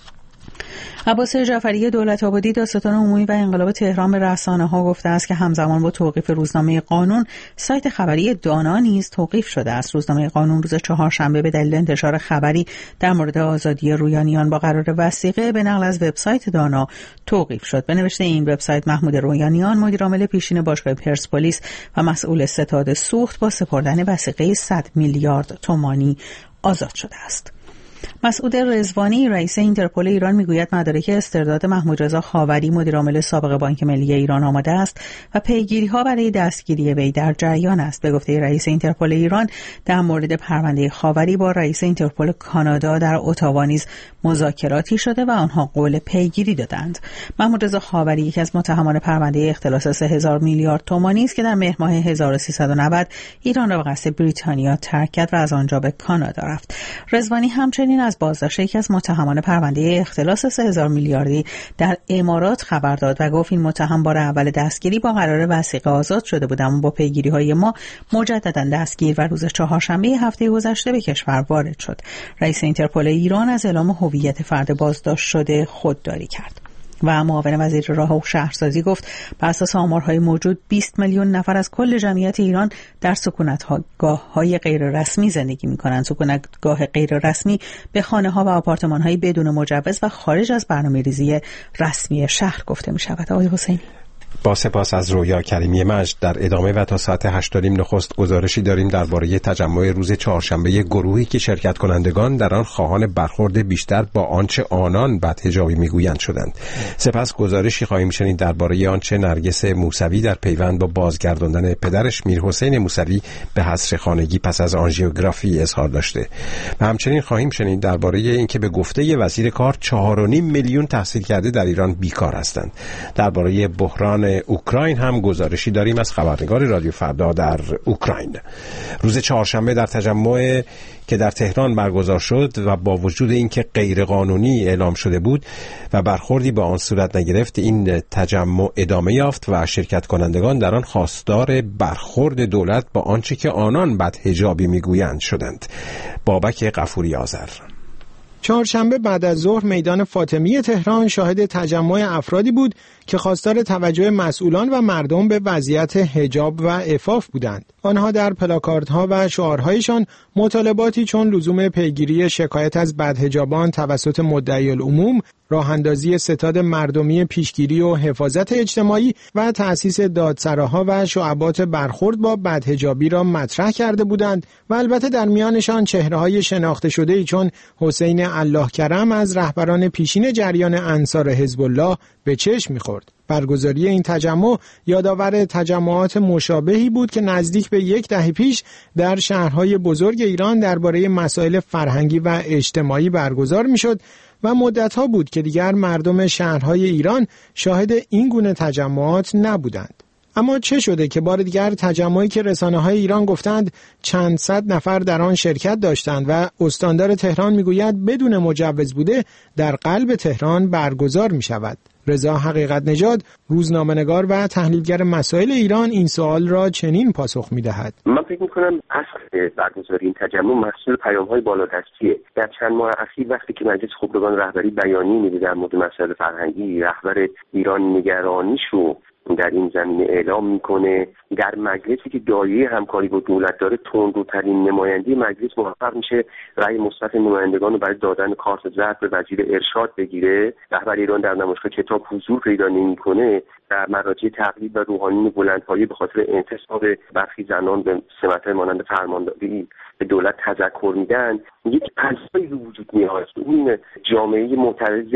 عباس جعفری دولت‌آبادی دادستان عمومی و انقلاب تهران به رسانه‌ها گفته است که همزمان با توقیف روزنامه قانون سایت خبری دانا نیز توقیف شده است. روزنامه قانون روز چهارشنبه به دلیل انتشار خبری در مورد آزادی رویانیان با قرار وثیقه به نقل از وبسایت دانا توقیف شد. به نوشته این وبسایت محمود رویانیان مدیرعامل پیشین باشگاه پرسپولیس و مسئول ستاد سوخت با سپردن وثیقه 100 میلیارد تومانی آزاد شده است. مسعود رضوانی رئیس اینترپل ایران میگوید مدارک استرداد محمود رضا خاوری مدیرعامل سابق بانک ملی ایران آماده است و پیگیری‌ها برای دستگیری وی در جریان است. به گفته رئیس اینترپل ایران در مورد پرونده خاوری با رئیس اینترپل کانادا در اتاوا نیز مذاکراتی شده و آنها قول پیگیری دادند. محمود رضا خاوری یکی از متهمان پرونده اختلاس 3000 میلیارد تومانی است که در مهر ماه 1390 ایران را به قصد بریتانیا ترک کرد و از آنجا به کانادا رفت. رضوانی همچنین از بازداشت یکی از متهمان پرونده اختلاس 3000 میلیاردی در امارات خبر داد و گفت این متهم بار اول دستگیری با قرار وثیقه آزاد شده بود، اما با پیگیری‌های ما مجددا دستگیر و روز چهارشنبه هفته گذشته به کشور وارد شد. رئیس اینترپل ایران از اعلام هویت فرد بازداشت شده خودداری کرد. و معاون وزیر راه و شهرسازی گفت بر اساس آمارهای موجود 20 میلیون نفر از کل جمعیت ایران در سکونتگاه‌های غیر رسمی زندگی می‌کنند. سکونتگاه غیر رسمی به خانه‌ها و آپارتمان‌های بدون مجوز و خارج از برنامه‌ریزی رسمی شهر گفته می‌شود. آقای حسینی، با سپاس از رویا کریمی مجد. در ادامه و تا ساعت 8 نخست گزارشی داریم درباره تجمع روز چهارشنبه گروهی که شرکت کنندگان در آن خواهان برخورد بیشتر با آنچه آنان بدحجابی میگویند شدند. سپس گزارشی خواهیم شنید درباره آنچه نرگس موسوی در پیوند با بازگرداندن پدرش میرحسین موسوی به حصر خانگی پس از آنژیوگرافی اظهار داشته. و همچنین خواهیم شنید درباره اینکه به گفته وزیر کار 4.5 میلیون تحصیل کرده در ایران بیکار هستند. درباره بحران اوکراین هم گزارشی داریم از خبرنگار رادیو فردا در اوکراین. روز چهارشنبه در تجمع که در تهران برگزار شد و با وجود اینکه غیرقانونی اعلام شده بود و برخوردی با آن صورت نگرفت، این تجمع ادامه یافت و شرکت کنندگان در آن خواستار برخورد دولت با آنچه که آنان بدحجابی میگویند شدند. بابک غفوری آذر. چهارشنبه بعد از ظهر میدان فاطمی تهران شاهد تجمع افرادی بود که خواستار توجه مسئولان و مردم به وضعیت حجاب و عفاف بودند. آنها در پلاکاردها و شعارهایشان مطالباتی چون لزوم پیگیری شکایت از بدحجابان توسط مدعی العموم، راه اندازی ستاد مردمی پیشگیری و حفاظت اجتماعی و تأسیس دادسراها و شعبات برخورد با بدحجابی را مطرح کرده بودند و البته در میانشان چهره‌های شناخته شده‌ای چون حسین الله کرم از رهبران پیشین جریان انصار حزب الله به چشم می‌خورد. برگزاری این تجمع یادآور تجمعات مشابهی بود که نزدیک به یک دهه پیش در شهرهای بزرگ ایران درباره مسائل فرهنگی و اجتماعی برگزار می‌شد و مدت‌ها بود که دیگر مردم شهرهای ایران شاهد این گونه تجمعات نبودند. اما چه شده که بار دیگر تجمعی که رسانه‌های ایران گفتند چند صد نفر در آن شرکت داشتند و استاندار تهران میگوید بدون مجوز بوده، در قلب تهران برگزار می‌شود؟ رضا حقیقت نژاد، روزنامه‌نگار و تحلیلگر مسائل ایران، این سوال را چنین پاسخ می‌دهد: من فکر می‌کنم اصل برگزاری این تجمع محصول پیام‌های بالادستیه. در چند ماه اخیر وقتی که مجلس خبرگان رهبری بیانیه میده در مورد مسائل فرهنگی، رهبر ایران نگرانیش رو در این زمینه اعلام میکنه، در مجلسی که دایره همکاری با دولت داره تندروترین نماینده مجلس موفق میشه رأی مثبت نمایندگان رو برای دادن کارت زرد به وزیر ارشاد بگیره. رهبر ایران در نمایشگاه کتاب حضور پیدا نمیکنه. در مراجع تقلید و روحانیون بلندپایه به خاطر انتصاب برخی زنان به سمت‌های مانند فرمانداری به دولت تذکر میدن. یک پلسایی وجود میاد. این جامعه معترض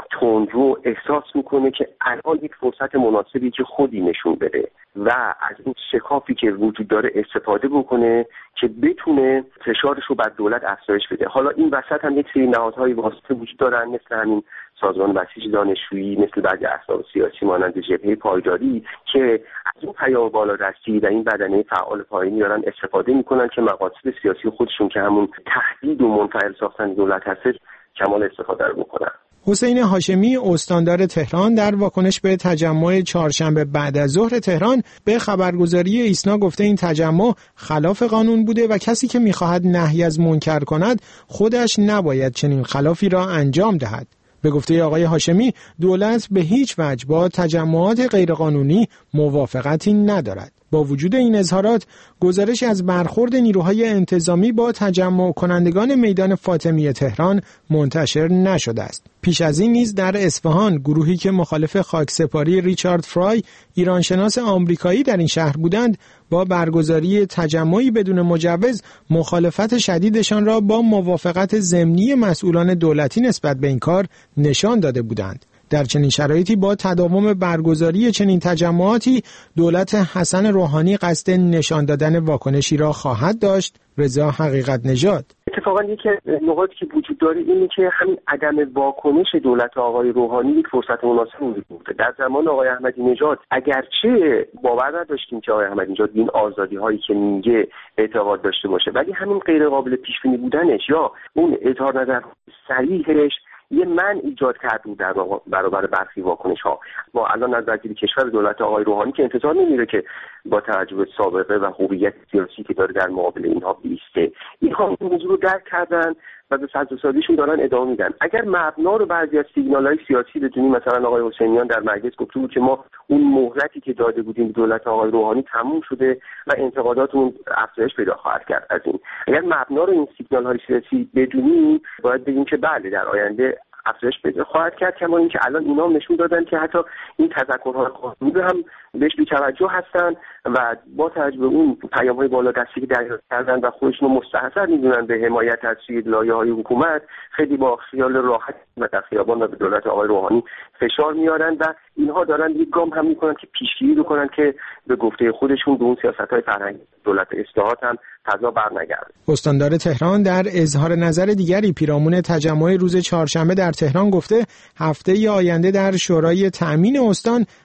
تندرو احساس میکنه که الان یک فرصت مناسبی که خودی نشون بده و از این شکافی که وجود داره استفاده بکنه که بتونه فشارش رو بر دولت افزایش بده. حالا این وسط هم یک سری نهادهای واسطه وجود دارن، مثل همین سازمان بسیج دانشجویی، مثل بعضی احزاب سیاسی مانند جبهه پایداری که از اون پیام بالادستی و این بدنه فعال پایینی دارن استفاده میکنن که مقاصد سیاسی خودشون که همون تهدید و منفعل ساختن دولت هست کمال استفاده رو بکنن. حسین هاشمی، استاندار تهران، در واکنش به تجمع چهارشنبه بعد از ظهر تهران به خبرگزاری ایسنا گفته این تجمع خلاف قانون بوده و کسی که می‌خواهد نهی از منکر کند خودش نباید چنین خلافی را انجام دهد. به گفته آقای هاشمی، دولت به هیچ وجه با تجمعات غیرقانونی موافقتی ندارد. با وجود این اظهارات، گزارشی از برخورد نیروهای انتظامی با تجمع کنندگان میدان فاطمی تهران منتشر نشده است. پیش از این نیز در اصفهان گروهی که مخالف خاکسپاری ریچارد فرای، ایرانشناس آمریکایی در این شهر بودند، با برگزاری تجمعی بدون مجوز مخالفت شدیدشان را با موافقت ضمنی مسئولان دولتی نسبت به این کار نشان داده بودند. در چنین شرایطی با تداوم برگزاری چنین تجمعاتی دولت حسن روحانی قصد نشان دادن واکنشی را خواهد داشت. رضا حقیقت نژاد: اتفاقا یکی از نقاطی که وجود داره اینه که همین عدم واکنش دولت آقای روحانی یک فرصت مناسب وجود بوده. در زمان آقای احمدی نژاد اگرچه باور نداشتیم که آقای احمدی نژاد این آزادی هایی که میگه اعتقاد داشته باشه، ولی همین غیر قابل پیش بینی بودنش یا اون اظهار نظر صریحش یه من ایجاد کرد در برابر برخی واکنش ها. ما الان از وزیر کشور دولت آقای روحانی که انتظار نمیره که با توجه به سابقه و هویت سیاسی که داره در مقابل اینها بیسته. اینها این موضوع رو درک کردن و به فضل‌سازیشون دارن ادامه میدن. اگر مبنا رو بعضی از سیگنال‌های سیاسی بدونیم، مثلا آقای حسینیان در مجلس گفته بود که ما اون مهلتی که داده بودیم به دولت آقای روحانی تموم شده و انتقاداتمون افزایش پیدا خواهد کرد از این. اگر مبنا رو این سیگنال‌های سیاسی بدونیم، باید بگیم که بله در آینده افزایش پیدا خواهد کرد، کما اینکه الان اینا هم نشون دادن که حتی این تذکرهای قانونی هم بهش بی‌توجه هستن و با توجه به اون پیام‌های بالادستی که دریافت کردن و خودشون رو مستحضر می‌دونن به حمایت از سوی لایه‌های حکومت، خیلی با خیال راحت و در خیابان و به دولت آقای روحانی فشار میارن و اینها دارن یک گام هم میکنن که پیشگیری بکنن که به گفته خودشون به اون سیاست‌های فرهنگی دولت اصلاحات هم فضا برنگرده. استاندار تهران در اظهار نظر دیگری پیرامون تجمع روز چهارشنبه در تهران گفته هفته آینده در شورای تأمین استان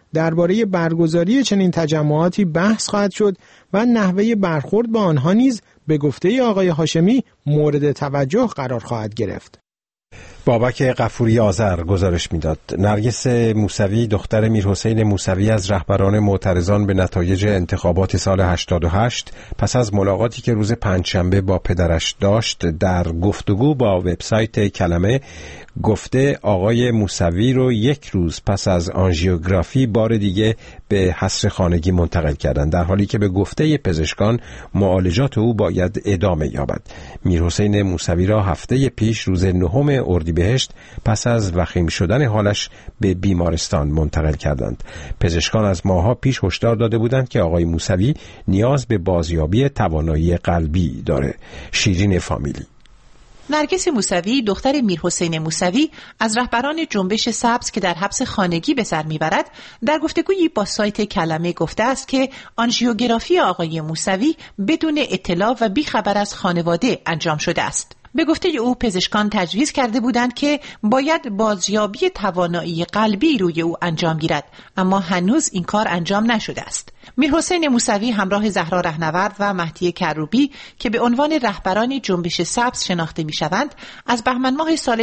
درباره برگزاری چنین تجمعاتی بحث خواهد شد و نحوه برخورد با آنها نیز به گفته آقای هاشمی مورد توجه قرار خواهد گرفت. بابک غفوری آذر گزارش میداد. نرگس موسوی دختر میرحسین موسوی از رهبران معترضان به نتایج انتخابات سال 88 پس از ملاقاتی که روز پنجشنبه با پدرش داشت در گفتگو با وبسایت کلمه گفته آقای موسوی رو یک روز پس از آنژیوگرافی بار دیگه به حصر خانگی منتقل کردند، در حالی که به گفته پزشکان معالجات او باید ادامه یابد. میرحسین موسوی را هفته پیش روز 9 اردیبهشت پس از وخیم شدن حالش به بیمارستان منتقل کردند. پزشکان از ماه‌ها پیش هشدار داده بودند که آقای موسوی نیاز به بازیابی توانایی قلبی داره. شیرین فامیلی. نرگس موسوی دختر میرحسین موسوی از رهبران جنبش سبز که در حبس خانگی به سر میبرد در گفتگویی با سایت کلمه گفته است که آنژیوگرافی آقای موسوی بدون اطلاع و بی خبر از خانواده انجام شده است. به گفته او پزشکان تجویز کرده بودند که باید بازیابی توانایی قلبی روی او انجام گیرد، اما هنوز این کار انجام نشده است. میرحسین موسوی همراه زهرا رهنورد و مهدی کروبی که به عنوان رهبران جنبش سبز شناخته میشوند، از بهمن ماه سال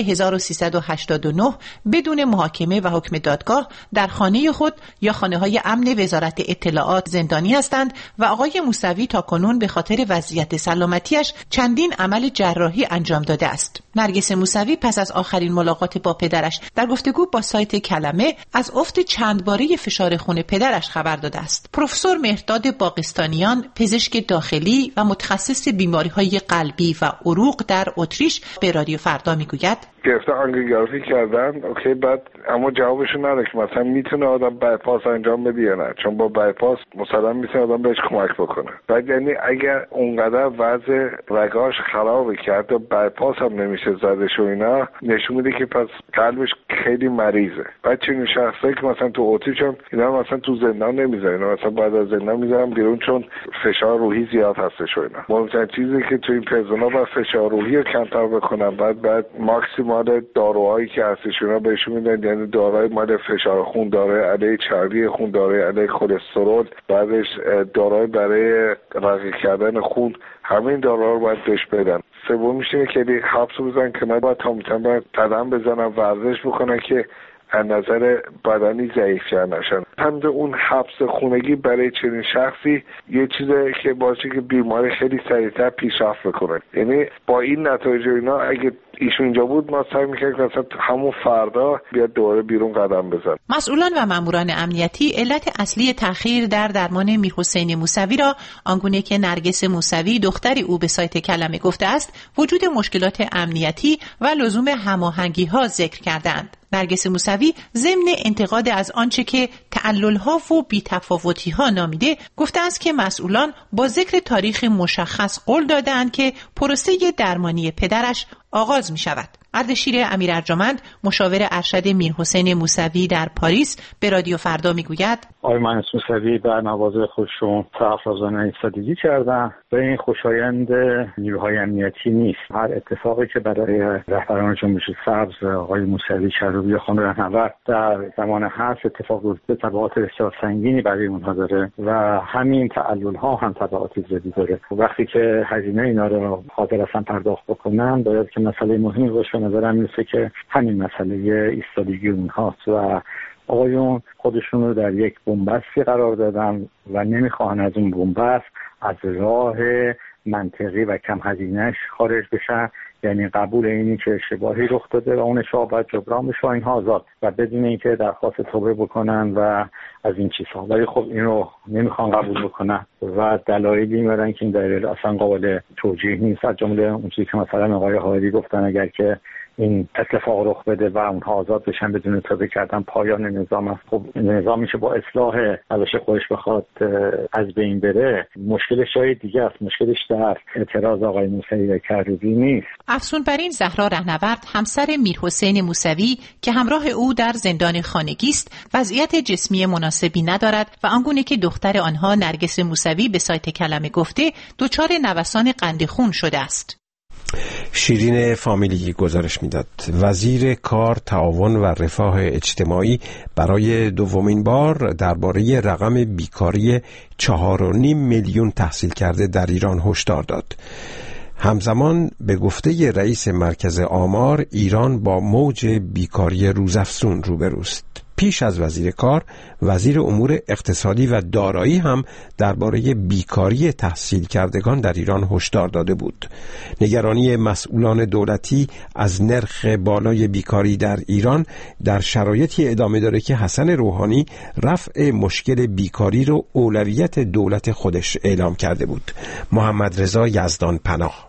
1389 بدون محاکمه و حکم دادگاه در خانه خود یا خانه‌های امن وزارت اطلاعات زندانی هستند و آقای موسوی تاکنون به خاطر وضعیت سلامتیش چندین عمل جراحی انجام داده است. نرگس موسوی پس از آخرین ملاقات با پدرش در گفتگو با سایت کلمه از افت چند باره فشار خون پدرش خبر داده است. پروفسور مهرداد باقستانیان، پزشک داخلی و متخصص بیماری‌های قلبی و عروق در اتریش به رادیو فردا میگوید گرفته آنژیوگرافی کردن، اوکی، بعد اما جوابشون نداره که مثلا میتونه آدم بایپاس انجام بده یا نه، چون با بایپاس مثلا میتونه آدم بهش کمک بکنه. بعد یعنی اگر اونقدر وضع رگاش خرابه که حتی بایپاس هم نمیشه زدش و اینا، نشون میده که پس قلبش خیلی مریضه. بعد چنین شخصایی که مثلا تو اتریش هم اینا مثلا تو زندان نمیذارن، مثلا بعد از زندان میذارن بیرون چون فشار روحی زیاد هستش و اینا. مهمترین چیزی که تو این پرسونا با فشار روحی رو کمتر بکنن، بعد ماکسیمال داروهایی که هستش اونا بهشون میدن، یعنی داروهای مال فشار خون، داروهای علیه چربی خون، داروهای علیه کلسترول، بعدش داروهای برای رقیق کردن خون، همین داروها رو باید بهش بدن. سومیش اینه که حبس بزنن که باید تا میتونن قدم بزنن، ورزش بکنن که از نظر بدنی ضعیف‌تر نشن. همده اون حبس خونگی برای چنین شخصی یه چیزی که باشه که بیماری خیلی سریعتر پیشرفت بکنه. یعنی با این نتایج اینا اگه ایشون اینجا بود ما سعی می‌کردیم مثلا همون فردا بیاد دوباره بیرون قدم بزنه. مسئولان و ماموران امنیتی علت اصلی تأخیر در درمان میرحسین موسوی را آنگونه که نرگس موسوی دختری او به سایت کلمه گفته است، وجود مشکلات امنیتی و لزوم هماهنگی‌ها ذکر کردند. نرگس موسوی ضمن انتقاد از آنچه که تعلل‌ها و بی‌تفاوتی‌ها نامیده، گفته است که مسئولان با ذکر تاریخ مشخص قول دادند که پروسه درمانی پدرش آغاز می شود. اردشیر امیرارجمند، مشاور ارشد میرحسین موسوی در پاریس، به رادیو فردا میگوید آقای مهندس موسوی بر مواضع خودشون سرافرازانه ایستادگی کردن و این خوشایند نیروهای امنیتی نیست. هر اتفاقی که برای رهبران جنبش سبز آقای موسوی، کروبی و خانم رهنورد در زمان هست اتفاق به تبعات بسیار سنگینی برای اونها داره و همین تعلل‌ها هم تبعات زیادی داره. وقتی که هزینه اینا رو حاضر هستن پرداخت بکنن، باید که مسئله مهمی باشه. نظرم میرسه که همین مسئله ایستادگی اونهاست و آقایون خودشون رو در یک بنبستی قرار دادن و نمیخواهن از اون بنبست از راه منطقی و کم هزینه‌اش خارج بشن، یعنی قبول اینی که اشتباهی رخ داده و اون اشتباه باید جبران بشه، اینها آزاد و بدون اینکه درخواست توبه بکنن و از این چیزها. ولی خب این رو نمیخوان قبول بکنن و دلایلی میارن که این دلیل اصلا قابل توجیه نیست. از جمله اون چیزی که مثلا آقای حائری گفتن اگر که این اتفاق رخ بده و اونها آزاد بشن بدون توبه کردن پایان نظام است. خب نظامی که با اصلاح روش خودش بخواد از بین بره، مشکلش جای دیگه است. مشکلش در اعتراض آقای موسوی و کروبی نیست. افزون بر این زهرا رهنورد، همسر میرحسین موسوی که همراه او در زندان خانگی است، وضعیت جسمی مناسبی ندارد و آنگونه که دختر آنها نرگس موسوی به سایت کلمه گفته، دچار نوسان قند خون شده است. شیرین فامیلی گزارش میداد. وزیر کار، تعاون و رفاه اجتماعی برای دومین بار درباره رقم بیکاری 4.5 میلیون تحصیل کرده در ایران هشدار داد. همزمان به گفته رئیس مرکز آمار، ایران با موج بیکاری روزافزون روبروست. پیش از وزیر کار، وزیر امور اقتصادی و دارایی هم درباره بیکاری تحصیل کردگان در ایران هشدار داده بود. نگرانی مسئولان دولتی از نرخ بالای بیکاری در ایران در شرایطی ادامه داره که حسن روحانی رفع مشکل بیکاری رو اولویت دولت خودش اعلام کرده بود. محمد رضا یزدان پناه.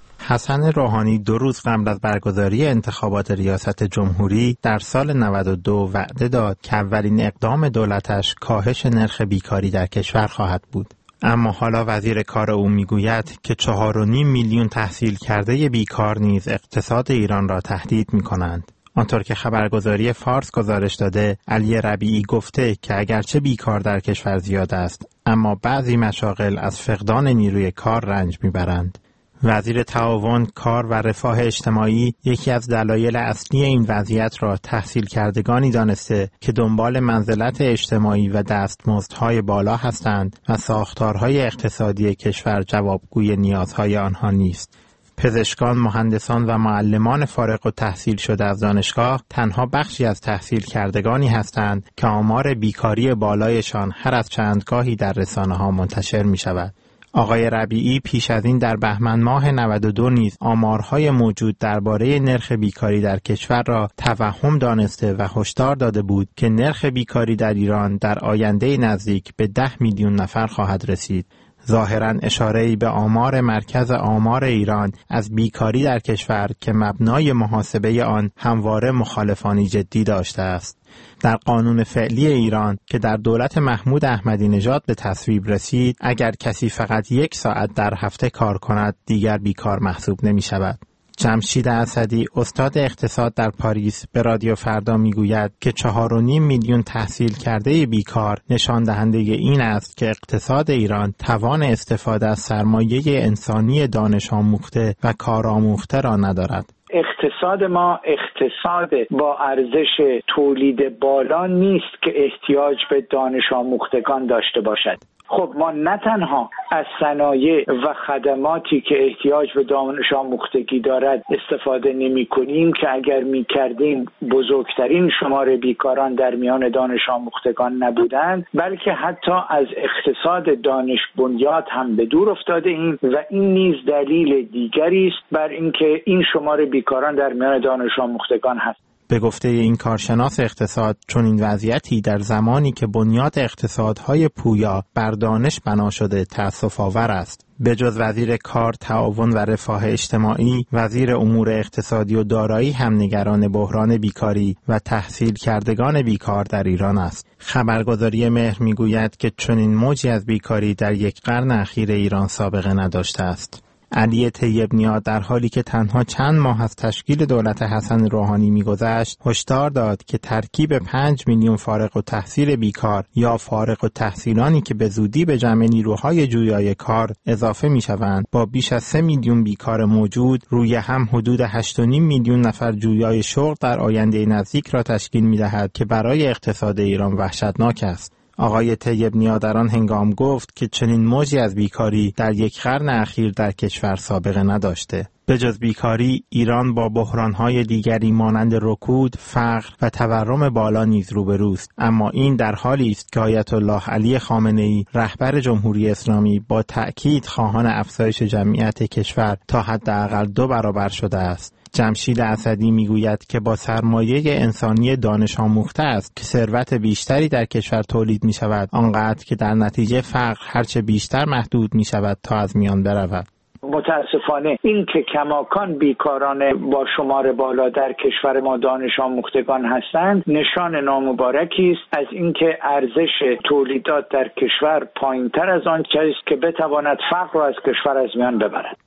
حسن روحانی 2 روز قبل از برگزاری انتخابات ریاست جمهوری در سال 92 وعده داد که اولین اقدام دولتش کاهش نرخ بیکاری در کشور خواهد بود. اما حالا وزیر کار او میگوید که 4.5 میلیون تحصیل کرده بیکار نیز اقتصاد ایران را تهدید می‌کنند. آنطور که خبرگزاری فارس گزارش داده، علی ربیعی گفته که اگرچه بیکار در کشور زیاد است، اما بعضی مشاغل از فقدان نیروی کار رنج میبرند. وزیر تعاون، کار و رفاه اجتماعی یکی از دلایل اصلی این وضعیت را تحصیل کردگانی دانسته که دنبال منزلت اجتماعی و دستمزدهای بالا هستند و ساختارهای اقتصادی کشور جوابگوی نیازهای آنها نیست. پزشکان، مهندسان و معلمان فارغ التحصیل شده از دانشگاه تنها بخشی از تحصیل کردگانی هستند که آمار بیکاری بالایشان هر از چندگاهی در رسانه‌ها منتشر می شود. آقای ربیعی پیش از این در بهمن ماه 92 نیز آمارهای موجود درباره نرخ بیکاری در کشور را توهم دانسته و هشدار داده بود که نرخ بیکاری در ایران در آینده نزدیک به 10 میلیون نفر خواهد رسید. ظاهراً اشاره‌ای به آمار مرکز آمار ایران از بیکاری در کشور که مبنای محاسبه آن همواره مخالفانی جدی داشته است. در قانون فعلی ایران که در دولت محمود احمدی نژاد به تصویب رسید، اگر کسی فقط 1 ساعت در هفته کار کند دیگر بیکار محسوب نمی شود. جمشید اسدی، استاد اقتصاد در پاریس، به رادیو فردا میگوید که 4.5 میلیون تحصیل کرده بیکار نشان دهنده این است که اقتصاد ایران توان استفاده از سرمایه انسانی دانش آموخته و کارآموخته را ندارد. اقتصاد ما اقتصاد با ارزش تولید بالا نیست که احتیاج به دانش آموختگان داشته باشد. خب ما نه تنها از صنایع و خدماتی که احتیاج به دانش آموختگی دارد استفاده نمی کنیم که اگر می کردیم بزرگترین شمار بیکاران در میان دانش آموختگان نبودند، بلکه حتی از اقتصاد دانش بنیاد هم به دور افتاده ایم و این نیز دلیل دیگری است بر اینکه این شمار بیکاران در میان دانش آموختگان هست. به گفته این کارشناس اقتصاد، چون این وضعیتی در زمانی که بنیاد اقتصادهای پویا بر دانش بنا شده تأسف‌آور است. به جز وزیر کار، تعاون و رفاه اجتماعی، وزیر امور اقتصادی و دارایی هم نگران بحران بیکاری و تحصیل کردگان بیکار در ایران است. خبرگزاری مهر میگوید که چنین موجی از بیکاری در 1 قرن اخیر ایران سابقه نداشته است. علی طیب‌نیا در حالی که تنها چند ماه از تشکیل دولت حسن روحانی می‌گذشت، هشدار داد که ترکیب 5 میلیون فارغ التحصیل بیکار یا فارغ التحصیلانی که به زودی به جمع نیروهای جویای کار اضافه می‌شوند با بیش از 3 میلیون بیکار موجود روی هم حدود 8.5 میلیون نفر جویای شغل در آینده نزدیک را تشکیل می‌دهد که برای اقتصاد ایران وحشتناک است. آقای طیب‌نیا در آن هنگام گفت که چنین موجی از بیکاری در 1 قرن اخیر در کشور سابقه نداشته. به جز بیکاری، ایران با بحران‌های دیگری مانند رکود، فقر و تورم بالا نیز روبروست. اما این در حالی است که آیت الله علی خامنه‌ای، رهبر جمهوری اسلامی، با تأکید خواهان افزایش جمعیت کشور تا حداقل 2 برابر شده است. جمشید اسدی میگوید که با سرمایه انسانی دانش آموخته است که ثروت بیشتری در کشور تولید می شود، آنقدر که در نتیجه فقر هرچه بیشتر محدود می شود تا از میان برود. متاسفانه این که کماکان بیکاران با شمار بالا در کشور ما دانش آموختگان هستند نشان نامبارکی است از اینکه ارزش تولیدات در کشور پایین‌تر از آن چیزی است که بتواند فقر را از کشور از میان ببرد.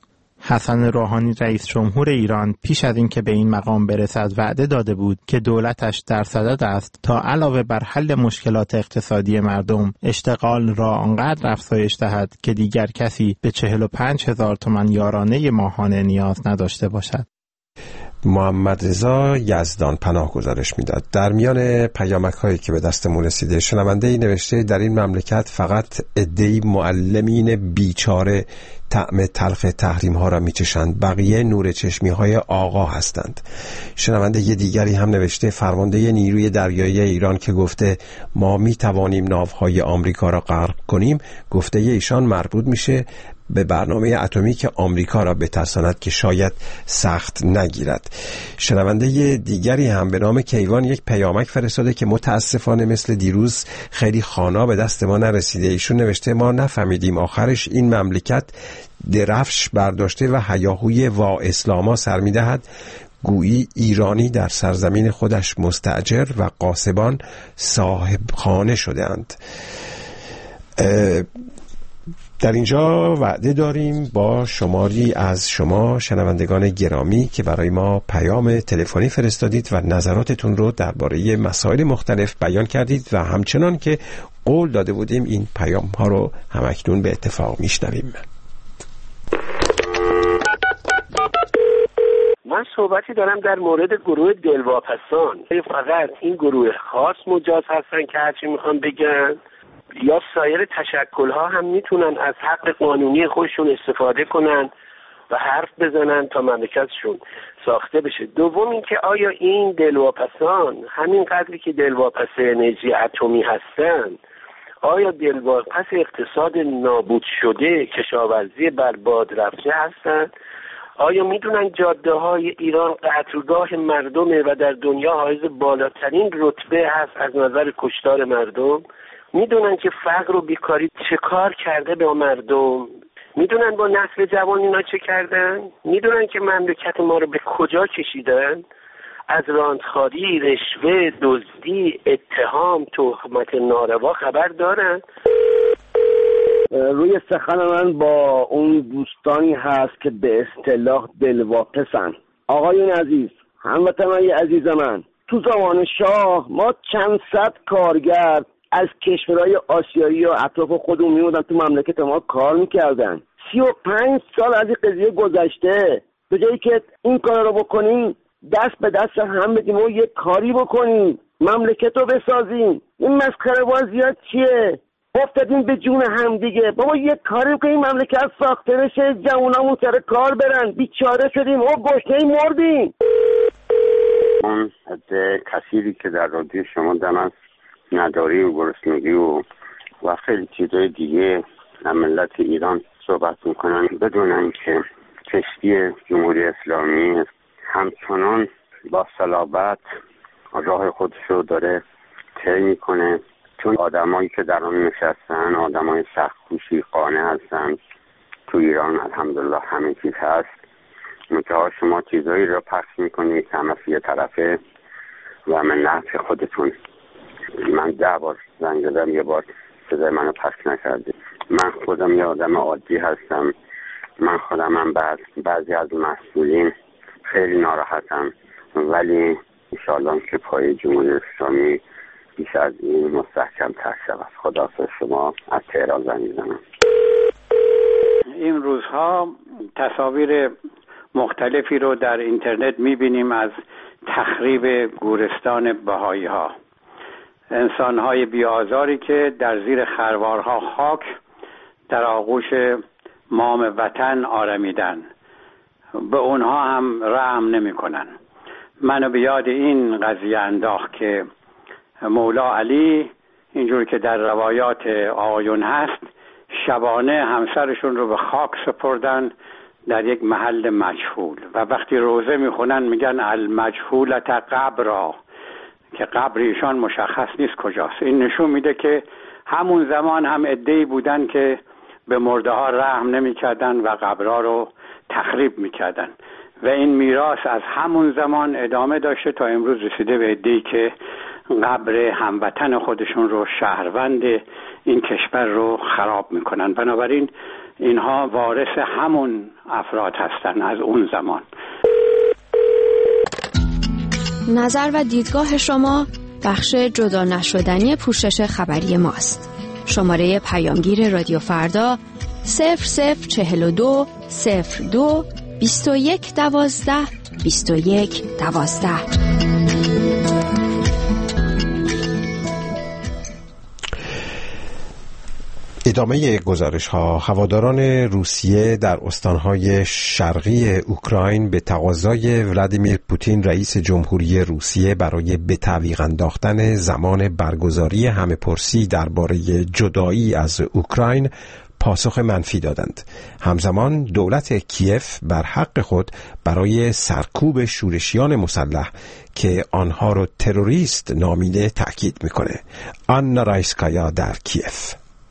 حسن روحانی رئیس جمهور ایران پیش از اینکه به این مقام برسد وعده داده بود که دولتش در صدد است تا علاوه بر حل مشکلات اقتصادی مردم، اشتغال را آنقدر افزایش دهد که دیگر کسی به 45,000 تومان یارانه ماهانه نیاز نداشته باشد. محمد رضا یزدان پناه گزارش میداد. در میان پیامک هایی که به دستمون رسیده، شنونده‌ای نوشته در این مملکت فقط عده‌ای معلمین بیچاره طعم تلخ تحریم ها را میچشند، بقیه نور چشمی های آقا هستند. شنونده ی دیگری هم نوشته فرمانده نیروی دریایی ایران که گفته ما میتوانیم ناوهای آمریکا را غرق کنیم، گفته ایشان مربوط میشه به برنامه اتمیک آمریکا را بترساند که شاید سخت نگیرد. شنونده دیگری هم به نام کیوان یک پیامک فرستاده که متاسفانه مثل دیروز خیلی خوانا به دست ما نرسیده. ایشون نوشته ما نفهمیدیم آخرش این مملکت درفش برداشته و هیاهوی وا اسلاما سر میدهد، گویی ایرانی در سرزمین خودش مستاجر و قاسبان صاحب خانه شده اند. در اینجا وعده داریم با شماری از شما شنوندگان گرامی که برای ما پیام تلفنی فرستادید و نظراتتون رو درباره مسائل مختلف بیان کردید و همچنان که قول داده بودیم این پیام ها رو همکنون به اتفاق میشنویم. من صحبتی دارم در مورد گروه دلواپسان. فقط این گروه خاص مجاز هستن که هرچی میخوان بگن یا سایر تشکل‌ها هم میتونن از حق قانونی خودشون استفاده کنن و حرف بزنن تا مملکتشون ساخته بشه؟ دوم اینکه آیا این دلواپسان همین قدری که دلواپس انرژی اتمی هستن، آیا دلواپس اقتصاد نابود شده کشاورزی برباد رفته هستن؟ آیا میدونن جاده های ایران قتلگاه مردمه و در دنیا حائز بالاترین رتبه هست از نظر کشتار مردم؟ میدونن که فقر و بیکاری چه کار کرده به مردم؟ میدونن با نسل جوان اینا چه کردن؟ میدونن که مملکت ما رو به کجا کشیدن؟ از راندخواری، رشوه، دزدی، اتهام، تهمت ناروا خبر دارن؟ روی سخن من با اون دوستانی هست که به اصطلاح دلواپسن. آقایون عزیز، هموطنای عزیز من، تو زمان شاه ما چند صد کارگر از کشورهای آسیایی و اطراف خودمون میمودن تو مملکت ما کار میکردن. 35 سال از این قضیه گذشته. به جایی که این کار رو بکنیم، دست به دست هم بدیم و یک کاری بکنیم، مملکت رو بسازیم. این مسخره بازی ها چیه؟ افتادیم به جون هم دیگه. بابا یک کاری بکنیم مملکت ساخته بشه، جوانامون سر کار برن. بیچاره شدیم و گشنه مردیم. اون کثیری که در رادیو شما دم نداری و گرسنگی و خیلی چیزای دیگه در ملت ایران صحبت میکنن بدون اینکه کشتی جمهوری اسلامی همچنان با صلابت راه خودش رو داره طی میکنه، چون آدمایی که در آن نشستن آدمای سخت کوشی قانع هستن. تو ایران الحمدلله همه چیز هست، منتها شما چیزایی رو پخش میکنید که همه یه طرفه و من نفع خودتون. من 10 بار زنگ زدم، یه بار صدای منو پخش نکردی. من خودم یه آدم عادی هستم. من خودم هم بعضی از مسئولین خیلی ناراحتم، ولی انشاءالله که پای جمهوری اسلامی بیش از این مستحکم تر شود. خداحافظ. شما از تهران زنگ میزنم. این روزها تصاویر مختلفی رو در اینترنت میبینیم از تخریب گورستان بهایی ها. انسان های بی‌آزاری که در زیر خروارها خاک در آغوش مام وطن آرمیدن، به اونها هم رحم نمی کنن. منو به یاد این قضیه انداخت که مولا علی اینجور که در روایات آقایون هست، شبانه همسرشون رو به خاک سپردن در یک محل مجهول و وقتی روزه میخونن میگن المجهولت قبرا، که قبر ایشان مشخص نیست کجاست. این نشون میده که همون زمان هم عده‌ای بودن که به مرده ها رحم نمیکردن و قبرها رو تخریب میکردن و این میراث از همون زمان ادامه داشته تا امروز رسیده به عده‌ای که قبر هموطن خودشون رو، شهروند این کشور رو خراب میکنن. بنابراین اینها وارث همون افراد هستند از اون زمان. نظر و دیدگاه شما بخش جدا نشدنی پوشش خبری ماست. شماره پیامگیر رادیو فردا 0042 02 21 12 21 12. ادامه گزارش ها. هواداران روسیه در استانهای شرقی اوکراین به تقاضای ولادیمیر پوتین رئیس جمهوری روسیه برای به تعویق انداختن زمان برگزاری همه‌پرسی درباره جدایی از اوکراین پاسخ منفی دادند. همزمان دولت کیف بر حق خود برای سرکوب شورشیان مسلح که آنها را تروریست نامیده تأکید میکنه. آنا رایسکایا در کیف.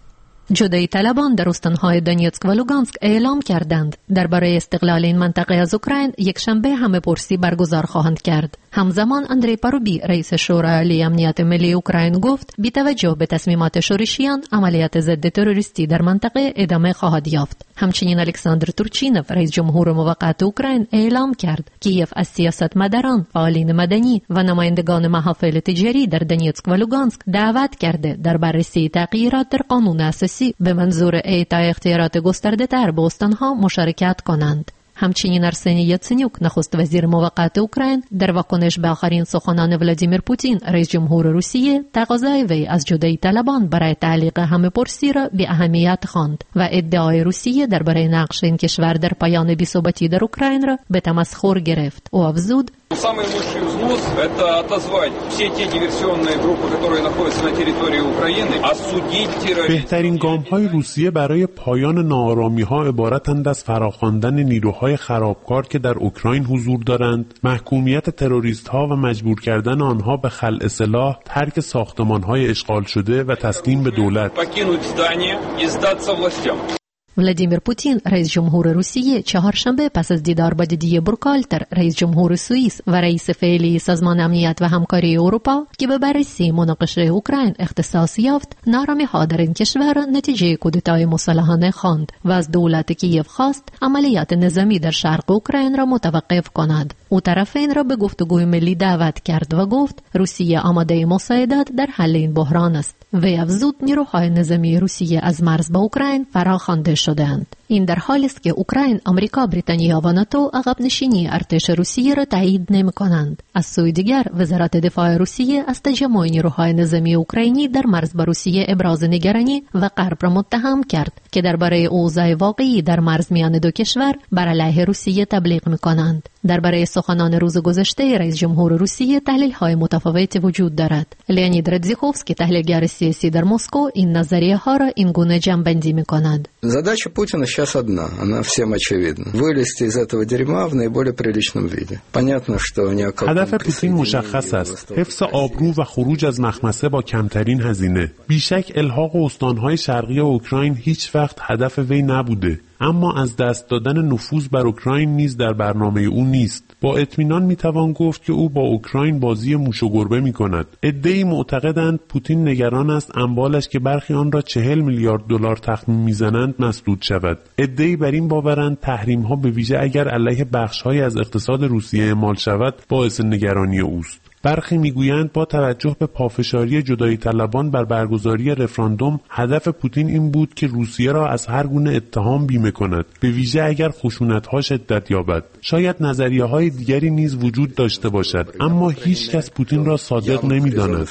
جدایی طلبان در استانهای دونیتسک و لوگانسک اعلام کردند درباره استقلال این منطقه از اوکراین یک شنبه همه‌پرسی برگزار خواهند کرد. همزمان اندری پاروبی رئیس شورای عالی امنیت ملی اوکراین گفت بی توجه به تصمیمات شورشیان عملیات ضد تروریستی در منطقه ادامه خواهد یافت. همچنین الکساندر تورچینوف رئیس جمهور موقت اوکراین اعلام کرد کیف از سیاستمداران، فعالین مدنی و نمایندگان محافل تجاری در دونیتسک و لوگانسک دعوت کرده در بررسی تغییرات در قانون اساسی به منظور اعطای اختیارات گسترده تر به استانها مشارکت کنند. همچنین ارسنی یاتسنیوک نخست وزیر موقت اوکراین در واکنش به آخرین سخنان ولادیمیر پوتین رئیس جمهور روسیه تقاضای وی از جدایی طلبان برای تعلیق همه‌پرسی را بی اهمیت خواند و ادعای روسیه درباره نقش این کشور در پایان بی‌ثباتی در اوکراین را به تمسخر گرفت. او افزود Самый лучший взнос – это отозвать все те диверсионные группы, которые находятся на территории Украины, осудить терроризм. بهترین گام‌های روسیه برای پایان ناآرامی‌ها عبارتند از فراخواندن نیروهای خرابکار که در اوکراین حضور دارند، محکومیت تروریست‌ها و مجبور کردن آنها به خلع سلاح، ترک ساختمان‌های اشغال شده و تسلیم به دولت. Покинуть здание и сдаться властям. ولادیمیر پوتین رئیس جمهور روسیه چهارشنبه پس از دیدار با دیدیه بورکالتر رئیس جمهور سوئیس و رئیس فعلی سازمان امنیت و همکاری اروپا که به بررسی مناقشه اوکراین اختصاص یافت، نارامی‌ها در این کشور نتیجه کودتای مسلحانه خواند و از دولت کیف خواست عملیات نظامی در شرق اوکراین را متوقف کند. او طرفین را به گفتگوی ملی دعوت کرد و گفت روسیه آماده مساعدت در حل این بحران است. وی افزود نیروهای نظامی روسیه از مرز به اوکراین فراخوانده شدند. این در حالی است که اوکراین، آمریکا، بریتانیا و ناتو عقب نشینی ارتش روسیه را تایید نمی‌کنند. از سوی دیگر وزارت دفاع روسیه از تجمع نیروهای نظامی اوکراینی در مرز با روسیه ابراز نگرانی و غرب را متهم کرد که درباره اوضاع واقعی در مرز میان دو کشور بر علیه روسیه تبلیغ می‌کنند. درباره سخنان روز گذشته رئیس جمهور روسیه تحلیل‌های متفاوتی وجود دارد. لئونید رادزیخوفسکی تحلیلگر سیاسی در مسکو این نظریه‌ها را این گونه جمع‌بندی می‌کند. Задача Путина сейчас одна, она всем очевидна. Вылезти из этого дерьма в наиболее приличном виде. Понятно, что ни о каком هدف پوتین مشخص است: حفظ آبرو و خروج از مخمسه با کمترین هزینه. بیشک الحاق استان‌های شرقی اوکراین هیچ وقت هدف وی نبوده، اما از دست دادن نفوذ بر اوکراین نیز در برنامه او نیست. با اطمینان میتوان گفت که او با اوکراین بازی موش و گربه میکند. عده‌ای معتقدند پوتین نگران است اموالش که برخی آن را 40 میلیارد دلار تخمین میزنند مسدود شود. عده‌ای بر این باورند تحریم‌ها به ویژه اگر علیه بخش‌هایی از اقتصاد روسیه اعمال شود باعث نگرانی اوست. برخی میگویند با توجه به پافشاری جدایی طلبان بر برگزاری رفراندوم، هدف پوتین این بود که روسیه را از هر گونه اتهام بیمه کند، به ویژه اگر خشونت‌ها شدت یابد. شاید نظریه‌های دیگری نیز وجود داشته باشد، اما هیچ کس پوتین را صادق نمی‌داند.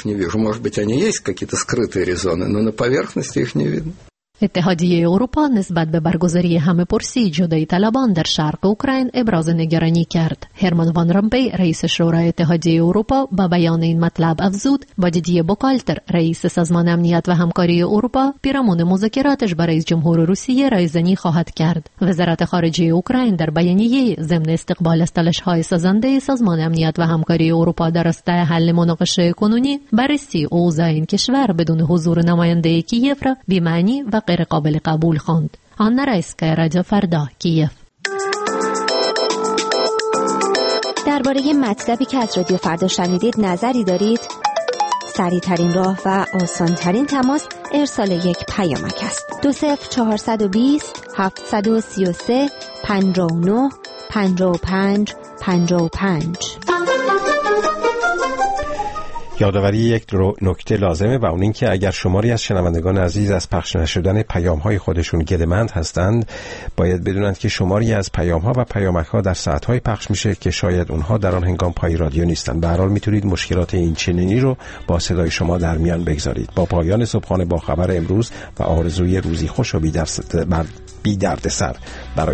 اتحادیه اروپا نسبت به برگزاری همه‌پرسی جدایی طلبان در شرق اوکراین ابراز نگرانی کرد. هرمان وان رامپی رئیس شورای اتحادیه اروپا با بیان این مطلب افزود با دیدیه بوکالتر رئیس سازمان امنیت و همکاری اروپا پیرامون مذاکراتش با رئیس جمهور روسیه رایزنی خواهد کرد. وزارت خارجه اوکراین در بیانیه ضمن استقبال از تلاش‌های سازنده سازمان امنیت و همکاری اروپا در راستای حل مناقشه کنونی بررسی اوضاع این کشور بدون حضور نماینده کیف را بی‌معنی و غیر قابل قبول خواند. آنا رایسکایا، رادیو فردا، کیف. درباره مطلبی که از رادیو فردا شنیدید نظری دارید؟ سریع‌ترین راه و آسان‌ترین تماس ارسال یک پیامک است. 20420 733 59 55 55. یادآوری یک نکته لازمه و اون این که اگر شماری از شنوندگان عزیز از پخش نشدن پیام‌های خودشون گله‌مند هستند، باید بدونند که شماری از پیام‌ها و پیامک‌ها در ساعت‌های پخش میشه که شاید اونها در آن هنگام پای رادیو نیستند. به هر حال میتونید مشکلات این چنینی رو با صدای شما در میان بگذارید. با پایان صبحانه با خبر امروز و آرزوی روزی خوش و بی دردسر برای